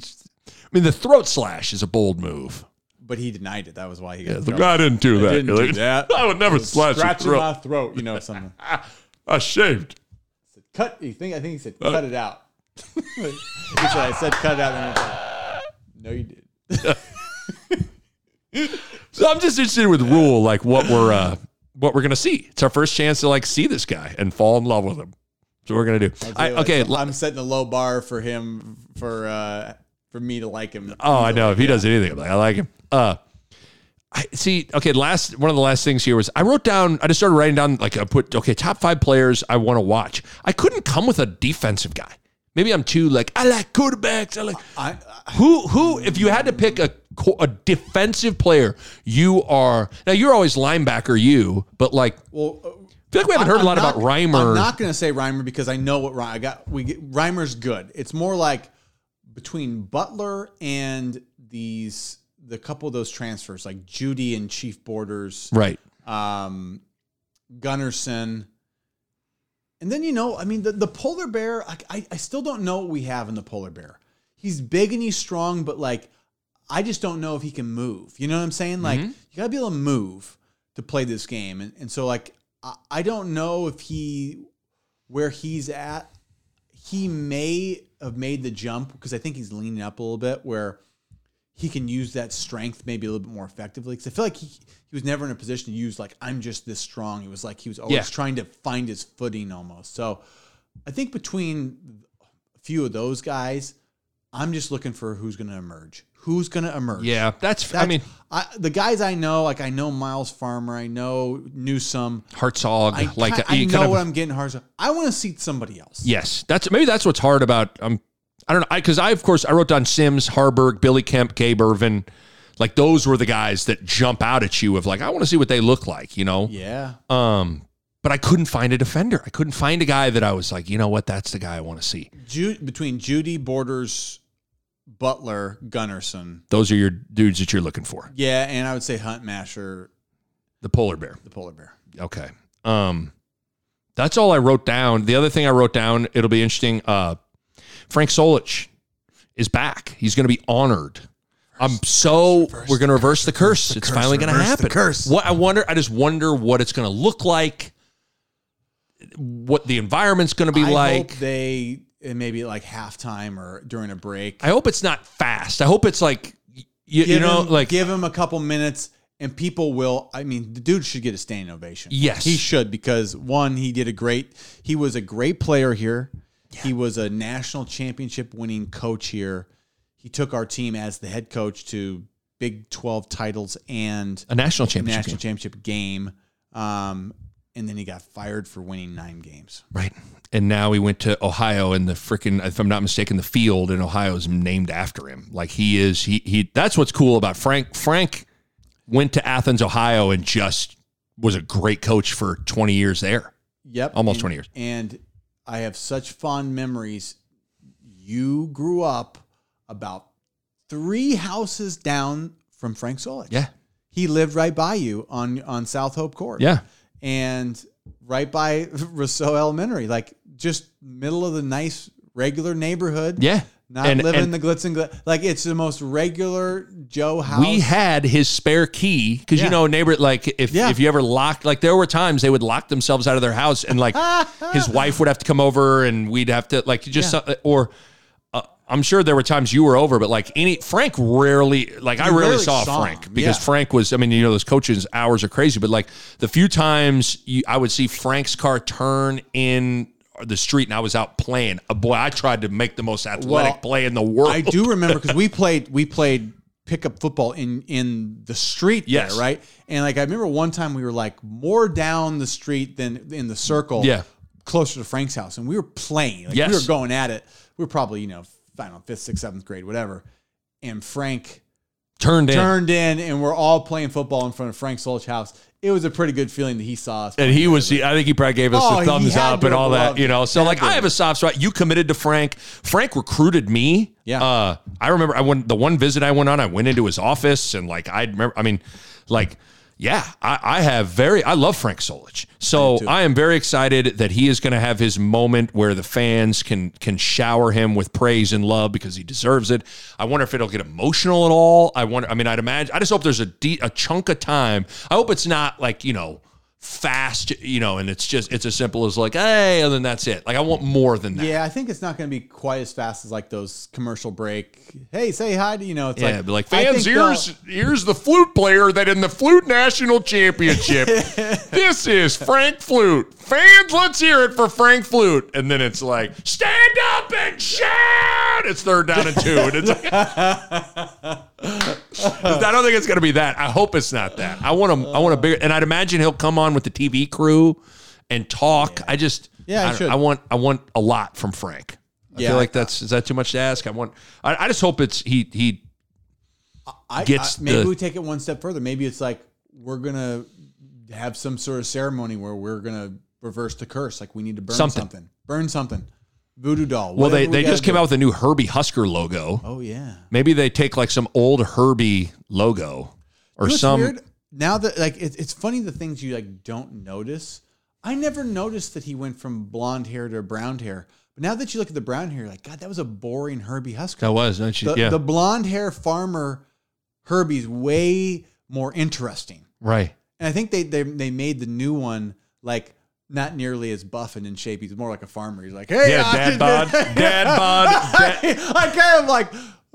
[SPEAKER 4] The throat slash is a bold move.
[SPEAKER 5] But he denied it. That was why he got
[SPEAKER 4] the guy didn't do that. I would never slash your throat.
[SPEAKER 5] My throat, something.
[SPEAKER 4] I shaved.
[SPEAKER 5] I think he said, cut it out. He said, I said, cut it out. And I was like, no, you did.
[SPEAKER 4] So I'm just interested with Rule, like what we're gonna see. It's our first chance to like see this guy and fall in love with him. So we're gonna do.
[SPEAKER 5] I'm setting a low bar for him for me to like him.
[SPEAKER 4] Oh, I know. If he does anything, I'm like, I like him. I see. Okay, one of the last things here was I just started writing down top 5 players I want to watch. I couldn't come with a defensive guy. Maybe I'm too like I like quarterbacks. Who if you had to pick a defensive player, you're always linebacker, but like I feel like we haven't heard a lot about Reimer.
[SPEAKER 5] I'm not going to say Reimer because I know what Reimer's good. It's more like between Butler and the couple of those transfers, like Judy and Chief Borders,
[SPEAKER 4] right?
[SPEAKER 5] Gunnarsson, and then the Polar Bear. I still don't know what we have in the Polar Bear. He's big and he's strong, but like I just don't know if he can move. You know what I'm saying? Like you got to be able to move to play this game, and so like I don't know if where he's at. He may have made the jump because I think he's leaning up a little bit where he can use that strength maybe a little bit more effectively. Because I feel like he was never in a position to use like, I'm just this strong. It was like he was always trying to find his footing almost. So I think between a few of those guys, I'm just looking for who's going to emerge. Who's going to emerge?
[SPEAKER 4] Yeah,
[SPEAKER 5] the guys I know, like I know Miles Farmer, I know Newsome,
[SPEAKER 4] Hartzog.
[SPEAKER 5] I know what I'm getting. Hartzog. I want to see somebody else.
[SPEAKER 4] Yes, that's what's hard about. I don't know, because I wrote down Sims, Harburg, Billy Kemp, Gabe Irvin. Like those were the guys that jump out at you of like, I want to see what they look like,
[SPEAKER 5] Yeah.
[SPEAKER 4] But I couldn't find a defender. I couldn't find a guy that I was like, you know what, that's the guy I want to see.
[SPEAKER 5] Between Judy, Borders, Butler, Gunnarsson.
[SPEAKER 4] Those are your dudes that you're looking for.
[SPEAKER 5] Yeah, and I would say Hunt Masher.
[SPEAKER 4] The Polar Bear. Okay. That's all I wrote down. The other thing I wrote down, it'll be interesting. Frank Solich is back. He's going to be honored. We're going to reverse the curse. It's finally going to happen. I just wonder what it's going to look like, what the environment's going to be like.
[SPEAKER 5] I hope maybe like halftime or during a break.
[SPEAKER 4] I hope it's not fast. I hope it's like, give
[SPEAKER 5] him a couple minutes and people will. I mean, the dude should get a standing ovation.
[SPEAKER 4] Yes.
[SPEAKER 5] He should because one, he was a great player here. Yeah. He was a national championship winning coach here. He took our team as the head coach to Big 12 titles and
[SPEAKER 4] a national championship
[SPEAKER 5] game. And then he got fired for winning 9 games.
[SPEAKER 4] Right. And now he went to Ohio and if I'm not mistaken, the field in Ohio is named after him. Like he that's what's cool about Frank. Frank went to Athens, Ohio and just was a great coach for 20 years there.
[SPEAKER 5] Yep.
[SPEAKER 4] Almost 20 years.
[SPEAKER 5] And I have such fond memories. You grew up about 3 houses down from Frank Solich.
[SPEAKER 4] Yeah.
[SPEAKER 5] He lived right by you on South Hope Court.
[SPEAKER 4] Yeah.
[SPEAKER 5] And right by Rousseau Elementary, like just middle of the nice regular neighborhood.
[SPEAKER 4] Yeah.
[SPEAKER 5] Not living in the glitz and glitz. Like it's the most regular Joe house.
[SPEAKER 4] We had his spare key because neighbor, like if you ever locked, like there were times they would lock themselves out of their house and like his wife would have to come over and we'd have to like I'm sure there were times you were over, but like Frank rarely, like I rarely saw Frank because Frank was, those coaches' hours are crazy, but like the few times I would see Frank's car turn in the street and I was out playing. Boy, I tried to make the most athletic play in the world.
[SPEAKER 5] I do remember because we played pickup football in the street there, right? And like I remember one time we were like more down the street than in the circle, closer to Frank's house, and we were playing. Like we were going at it. We were probably, I don't know, 5th, 6th, 7th grade, whatever. And Frank turned in, and we're all playing football in front of Frank Solich's house. It was a pretty good feeling that he saw us.
[SPEAKER 4] And I think he probably gave us the thumbs up and all that, So like I have a soft spot. You committed to Frank. Frank recruited me.
[SPEAKER 5] Yeah.
[SPEAKER 4] I remember the one visit I went on, I went into his office and like, I love Frank Solich. So I am very excited that he is going to have his moment where the fans can shower him with praise and love because he deserves it. I wonder if it'll get emotional at all. I'd imagine, I just hope there's a chunk of time. I hope it's not like, fast, and it's as simple as like, hey, and then that's it. Like I want more than that.
[SPEAKER 5] Yeah, I think it's not going to be quite as fast as like those commercial break. Hey, say hi to it's
[SPEAKER 4] but like fans, here's the flute player that in the Flute National Championship. This is Frank Flute. Fans, let's hear it for Frank Flute. And then it's like, stand up and shout. It's 3rd down and 2. And it's like, I don't think it's going to be that. I hope it's not that. I want a bigger, and I'd imagine he'll come on with the TV crew and talk.
[SPEAKER 5] Yeah.
[SPEAKER 4] I want a lot from Frank. I feel like is that too much to ask? I just hope it's he gets
[SPEAKER 5] maybe we take it one step further. Maybe it's like we're gonna have some sort of ceremony where we're gonna reverse the curse. Like we need to burn something. Burn something. Voodoo doll.
[SPEAKER 4] Well, they just came out with a new Herbie Husker logo.
[SPEAKER 5] Oh yeah.
[SPEAKER 4] Maybe they take like some old Herbie logo or some. Weird?
[SPEAKER 5] Now that like it's funny the things you like don't notice. I never noticed that he went from blonde hair to brown hair. But now that you look at the brown hair, you're like, God, that was a boring Herbie Husker.
[SPEAKER 4] That was, don't you?
[SPEAKER 5] The blonde hair farmer Herbie's way more interesting.
[SPEAKER 4] Right.
[SPEAKER 5] And I think they made the new one like not nearly as buff and in shape. He's more like a farmer. He's like, hey,
[SPEAKER 4] dad bod.
[SPEAKER 5] I kind of like,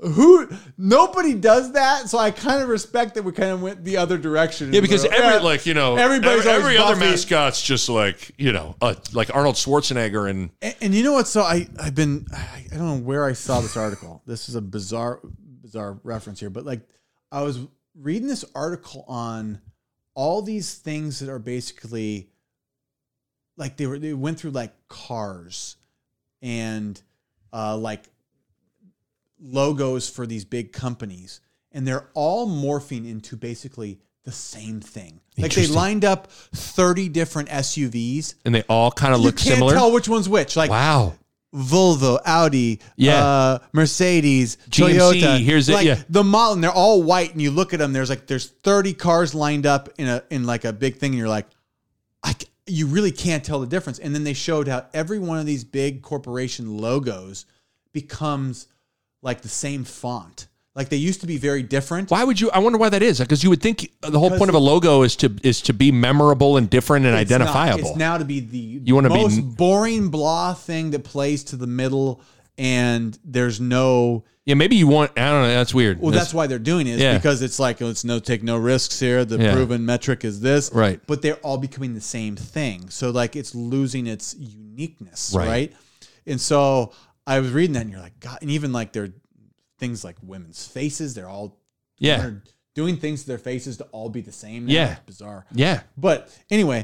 [SPEAKER 5] nobody does that, so I kind of respect that we kind of went the other direction.
[SPEAKER 4] Yeah, because every other
[SPEAKER 5] buffy.
[SPEAKER 4] mascot's just like like Arnold Schwarzenegger
[SPEAKER 5] and you know what? So I don't know where I saw this article. This is a bizarre reference here, but like I was reading this article on all these things that are basically like they went through like cars and like logos for these big companies, and they're all morphing into basically the same thing. Like they lined up 30 different SUVs,
[SPEAKER 4] and they all kind of look similar.
[SPEAKER 5] You can't tell which one's which. Like
[SPEAKER 4] wow,
[SPEAKER 5] Volvo, Audi, Mercedes,
[SPEAKER 4] GMC,
[SPEAKER 5] Toyota.
[SPEAKER 4] Here's
[SPEAKER 5] like
[SPEAKER 4] it.
[SPEAKER 5] the model, and they're all white. And you look at them. There's 30 cars lined up in like a big thing, and you're like, you really can't tell the difference. And then they showed how every one of these big corporation logos becomes like the same font. Like they used to be very different.
[SPEAKER 4] Why would you? I wonder why that is. Because you would think the whole point of a logo is to be memorable and different and identifiable.
[SPEAKER 5] It's now to be the most boring blah thing that plays to the middle, and there's no.
[SPEAKER 4] Yeah, maybe you want. I don't know. That's weird.
[SPEAKER 5] Well, that's why they're doing it. Because it's like take no risks here. The proven metric is this.
[SPEAKER 4] Right.
[SPEAKER 5] But they're all becoming the same thing. So like it's losing its uniqueness. Right. And so I was reading that, and you're like, God, and even like they're things like women's faces, they're all they're doing things to their faces to all be the same now. It's bizarre.
[SPEAKER 4] Yeah.
[SPEAKER 5] But anyway,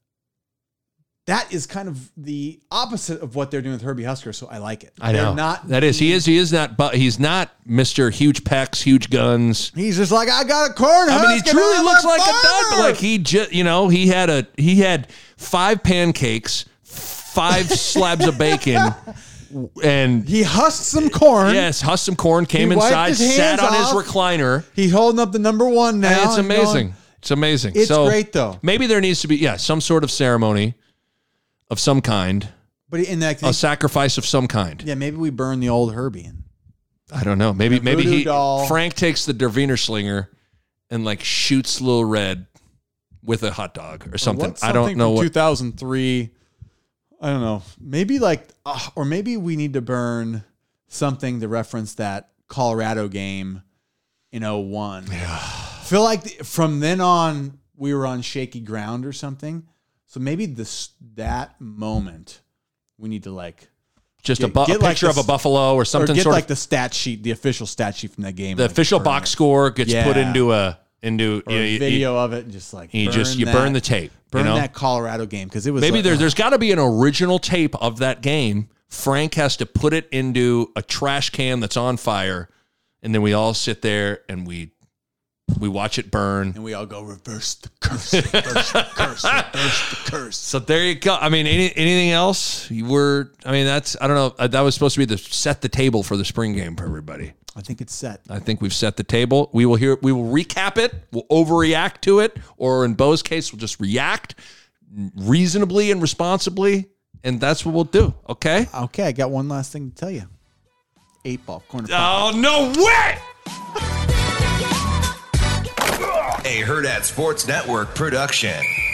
[SPEAKER 5] that is kind of the opposite of what they're doing with Herbie Husker, so I like it.
[SPEAKER 4] I know. He is not, but he's not Mr. Huge Pecs, Huge Guns.
[SPEAKER 5] He's just like, I got a corn husk.
[SPEAKER 4] I mean, he truly looks like a dud, but like he just, he had 5 pancakes, 5 slabs of bacon. And
[SPEAKER 5] he husked some corn.
[SPEAKER 4] Yes, husked some corn, came inside, sat on his recliner.
[SPEAKER 5] He's holding up the number 1 now.
[SPEAKER 4] It's amazing. It's amazing.
[SPEAKER 5] It's great, though.
[SPEAKER 4] Maybe there needs to be, some sort of ceremony of some kind.
[SPEAKER 5] But
[SPEAKER 4] a sacrifice of some kind.
[SPEAKER 5] Yeah, maybe we burn the old Herbie.
[SPEAKER 4] I don't know. Maybe Frank takes the Der Wiener Slinger and like shoots Lil Red with a hot dog or something. I don't know what.
[SPEAKER 5] 2003. I don't know. Maybe or maybe we need to burn something to reference that Colorado game in 2001. Yeah. I feel like from then on we were on shaky ground or something. So maybe that moment we need to
[SPEAKER 4] just a picture of a buffalo or something.
[SPEAKER 5] Or get the stat sheet, the official stat sheet from that game.
[SPEAKER 4] The official box score gets put into a
[SPEAKER 5] video of it, and just
[SPEAKER 4] burn the tape.
[SPEAKER 5] Burn that Colorado game because it was
[SPEAKER 4] maybe there's got to be an original tape of that game. Frank has to put it into a trash can that's on fire, and then we all sit there and we watch it burn,
[SPEAKER 5] and we all go reverse the curse, reverse the curse, reverse the curse.
[SPEAKER 4] So there you go. I mean, anything else? I don't know. That was supposed to be set the table for the spring game for everybody.
[SPEAKER 5] I think it's set.
[SPEAKER 4] I think we've set the table. We will recap it. We'll overreact to it, or in Bo's case, we'll just react reasonably and responsibly, and that's what we'll do. Okay.
[SPEAKER 5] Okay. I got one last thing to tell you. 8-Ball corner.
[SPEAKER 4] Oh no way!
[SPEAKER 6] A Hurrdat Sports Network production.